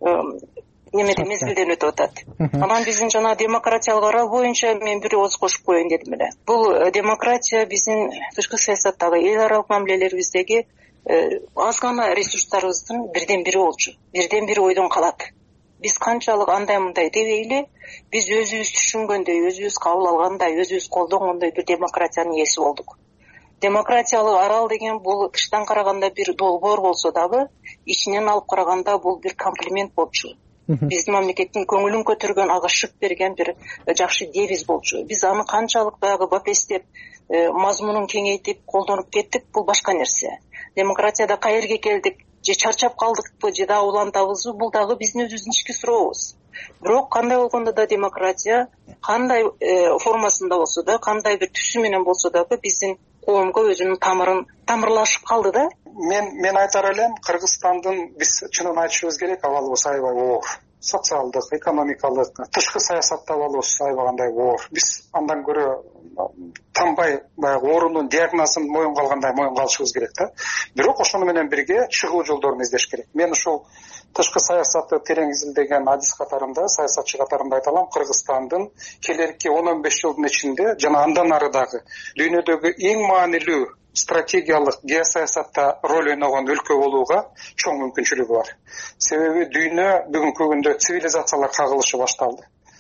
немеде мезгилден өтүп атат. Анан биздин жана демократиялык арал боюнча мен бир ооз кошуп коеюн дедим эле. Бул демократия биздин тышкы саясаттагы эл аралык мамилелерибиздеги аз гана ресурстарыбыздын бирден бири болчу. Бирден бири ойдон калат. Биз канчалык андай мындай дебейли, биз өзүбүз түшүнгөндөй, өзүбүз кабыл алгандай, өзүбүз колдонгондой бир демократиянын ээси болдук. Демократиялык арал деген бул тыштан караганда бир долбоор болсо дагы, ичинен алып караганда бул бир комплимент болчу. Биздин мамлекеттин көңүлүн көтөргөн, ага шык берген бир жакшы девиз болчу. Биз аны канчалык баягы бапестеп, мазмунун кеңейтип, колдонуп кеттик, бул башка нерсе. Демократияда каерге келдик, же чарчап калдыкпы, же дагы улантабызбы, бул дагы биздин өзүбүздүн ички сурообуз. Бирок кандай болгондо да демократия кандай формасында болсо да, кандай бир түсү менен болсо дагы биздин коомго өзүнүн тамырын тамырлашып калды да. Мен мен айтар элем, Кыргызстандын биз чынын айтышыбыз керек, абалыбыз аябай оор. Социалдык, экономикалык, тышкы саясатта абалыбыз аябай кандай оор. Биз андан көрө танбай баягы оорунун диагнозун моюнга алгандай моюнга алышыбыз керек да. Бирок ошону менен бирге чыгуу жолдорун издеш керек. Мен ушул тышкы саясатты терең изилдеген адис катарында, саясатчы катарында айта алам, Кыргызстандын келерки он он беш жылдын ичинде жана андан ары дагы дүйнөдөгү эң маанилүү стратегиялык геосаясатта роль ойногон өлкө болууга чоң мүмкүнчүлүгү бар. Себеби дүйнө бүгүнкү күндө цивилизациялар кагылышы башталды.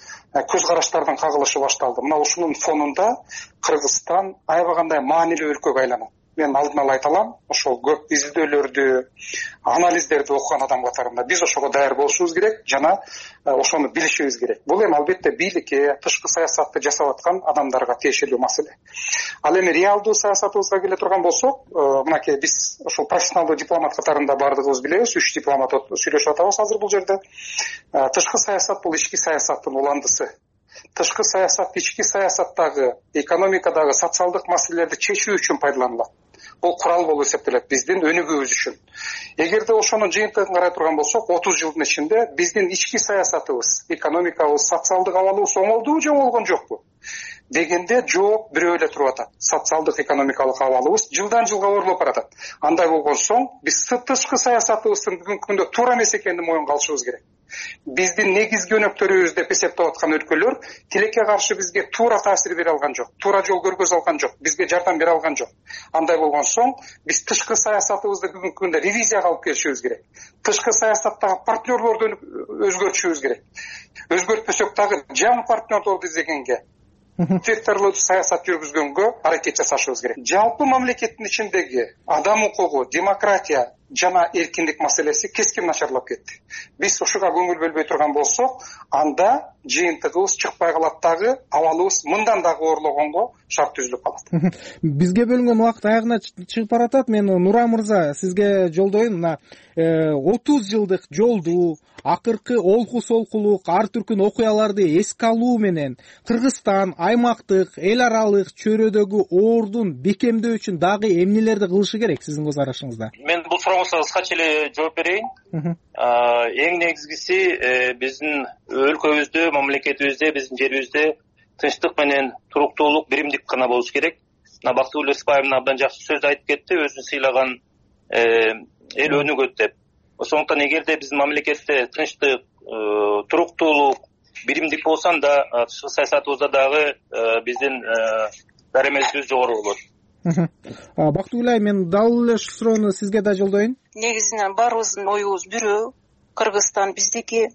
Көз караштардын кагылышы башталды. Мына ушунун фонунда Кыргызстан аябай кандай маанилүү өлкөгө айланат. Мен алдын ала айта алам, ошол көп изилдөөлөрдү, анализдерди окуган адам катарында биз ошого даяр болушубуз керек жана ошону билишибиз керек. Бул эми албетте бийликке, тышкы саясатты жасап аткан адамдарга тиешелүү маселе. Ал эми реалдуу саясатыбызга келе турган болсок, мынакей биз ошол профессионалдуу дипломат катарында бардыгыбыз билебиз, үч дипломат сүйлөшүп атабыз азыр бул жерде. Тышкы саясат бул ички саясаттын уландысы. Тышкы саясат ички саясаттагы, экономикадагы, социалдык маселелерди чечүү үчүн пайдаланылат. Бул курал болуп эсептелет биздин өнүгүүбүз үчүн. Эгерде ошонун жыйынтыгын карай турган болсок, отуз жылдын ичинде биздин ички саясатыбыз, экономикабыз, социалдык абалыбыз оңолдубу же оңолгон жокпу дегенде жооп бирөө эле туруп атат. Социалдык, экономикалык абалыбыз жылдан жылга оорлоп баратат. Андай болгон соң биз тышкы саясатыбыздын бүгүнкү күндө туура эмес экенин моюнга алышыбыз керек. Биздин негизги өнөктөрүбүз деп эсептеп аткан өлкөлөр тилекке каршы бизге туура таасир бере алган жок, туура жол көргөзө алган жок, бизге жардам бере алган жок. Андай болгон соң биз тышкы саясатыбызды бүгүнкү күндө ревизияга алып келишибиз керек. Тышкы саясаттагы партнерлорду өзгөртүшүбүз керек. Өзгөртпөсөк дагы жаңы партнерлорду издегенге, векторлуу саясат жүргүзгөнгө аракет жасашыбыз керек. Жалпы мамлекеттин ичиндеги адам укугу, демократия жана эркиндик маселеси кескин начарлап кетти. Биз ушуга көңүл бөлбөй турган болсок, анда жыйынтыгыбыз чыкпай калат дагы, абалыбыз мындан дагы оорлогонго шарт түзүлүп калат. Бизге бөлүнгөн убакыт аягына чыгып баратат. Мен Нуран мырза сизге жолдоюн. Мына отуз жылдык жолду, акыркы олку солкулук, ар түркүн окуяларды эске алуу менен Кыргызстан аймактык, эл аралык чөйрөдөгү оордун бекемдөө үчүн дагы эмнелерди кылышы керек сиздин көз карашыңызда? Мен бул суроого кыскача эле жооп берейин. Эң негизгиси биздин өлкөбүздө, мамлекетибизде, биздин жерибизде тынчтык менен туруктуулук, биримдик гана болуш керек. Мына Бактыгүл Эспаевна абдан жакшы сөз айтып кетти, өзүн сыйлаган эл өнүгөт деп. Ошондуктан эгерде биздин мамлекетте тынчтык, туруктуулук, биримдик болсо анда тышкы саясатыбызда дагы биздин даремезибиз жогору болот. Бактыгүл ай, мен дал эле ушу суроону сизге да жолдоюн. Негизинен баарыбыздын оюбуз бирөө. Кыргызстан биздики,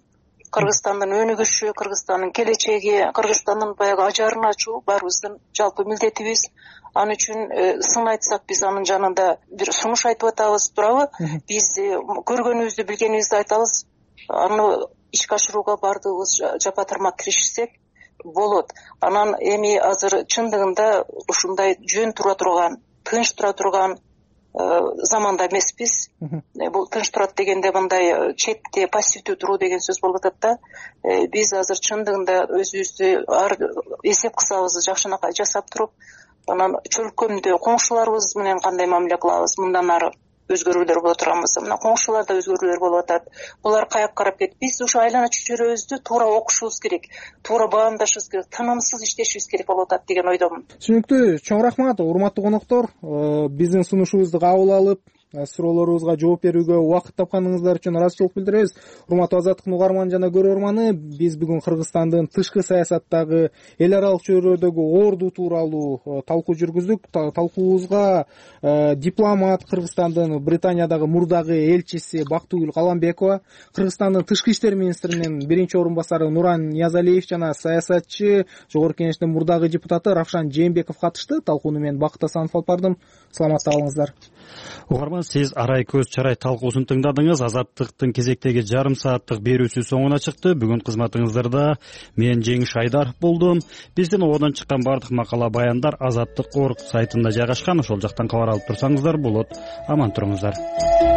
кыргызстандын өнүгүшү, кыргызстандын келечеги, кыргызстандын баягы ажарын ачуу баарыбыздын жалпы милдетибиз. Ал үчүн сын айтсак биз анын жанында бир сунуш айтып атабыз, туурабы? Биз көргөнүбүздү, билгенибизди айтабыз. Аны ишке ашырууга баардыгыбыз жапа тармак киришсек болот. Анан эми азыр чындыгында ушундай жөн тура турган, тынч тура турган заманда эмеспиз. Бул тынч турат дегенде мындай четте, пассивдүү туруу деген сөз болуп атат да. Биз азыр чындыгында өзүбүздү ар эсеп кысабыз, жакшынакай жасап туруп, анан чөлкөмдө коңшуларыбыз менен кандай мамиле кылабыз, мындан ары өзгөрүүлөр боло турганбыз. Мына коңшуларда өзгөрүүлөр болуп атат. Булар каяка карап кетти. Биз ушу айлана чөйрөбүздү туура окушубуз керек, туура баамдашыбыз керек, тынымсыз иштешибиз керек болуп атат деген ойдомун. Түшүнүктүү. Чоң рахмат, урматтуу коноктор. Биздин сунушубузду кабыл алып, суроолорубузга жооп берүүгө убакыт тапканыңыздар үчүн ыраазычылык билдиребиз. Урматтуу Азаттыктын угарманы жана көрөрманы, биз бүгүн Кыргызстандын тышкы саясаттагы эл аралык чөйрөдөгү орду тууралуу талкуу жүргүздүк. Талкуубузга дипломат, Кыргызстандын Британиядагы мурдагы элчиси Бактыгүл Каламбекова, Кыргызстандын тышкы иштер министринин биринчи орун басары Нуран Ниязалиев жана саясатчы, жогорку кеңештин мурдагы депутаты Равшан Жээнбеков катышты. Талкууну мен Бакыт Асанов алып бардым. Саламатта калыңыздар. Угарман, сиз Арай көз чарай талкуусун тыңдадыңыз. Азаттыктын кезектеги жарым сааттык берүүсү соңуна чыкты. Бүгүн кызматыңыздарда мен Жеңиш Айдаров болдум. Биздин ободон чыккан бардык макала баяндар Азаттык орг сайтында жайгашкан. Ошол жактан кабар алып турсаңыздар болот. Аман туруңуздар.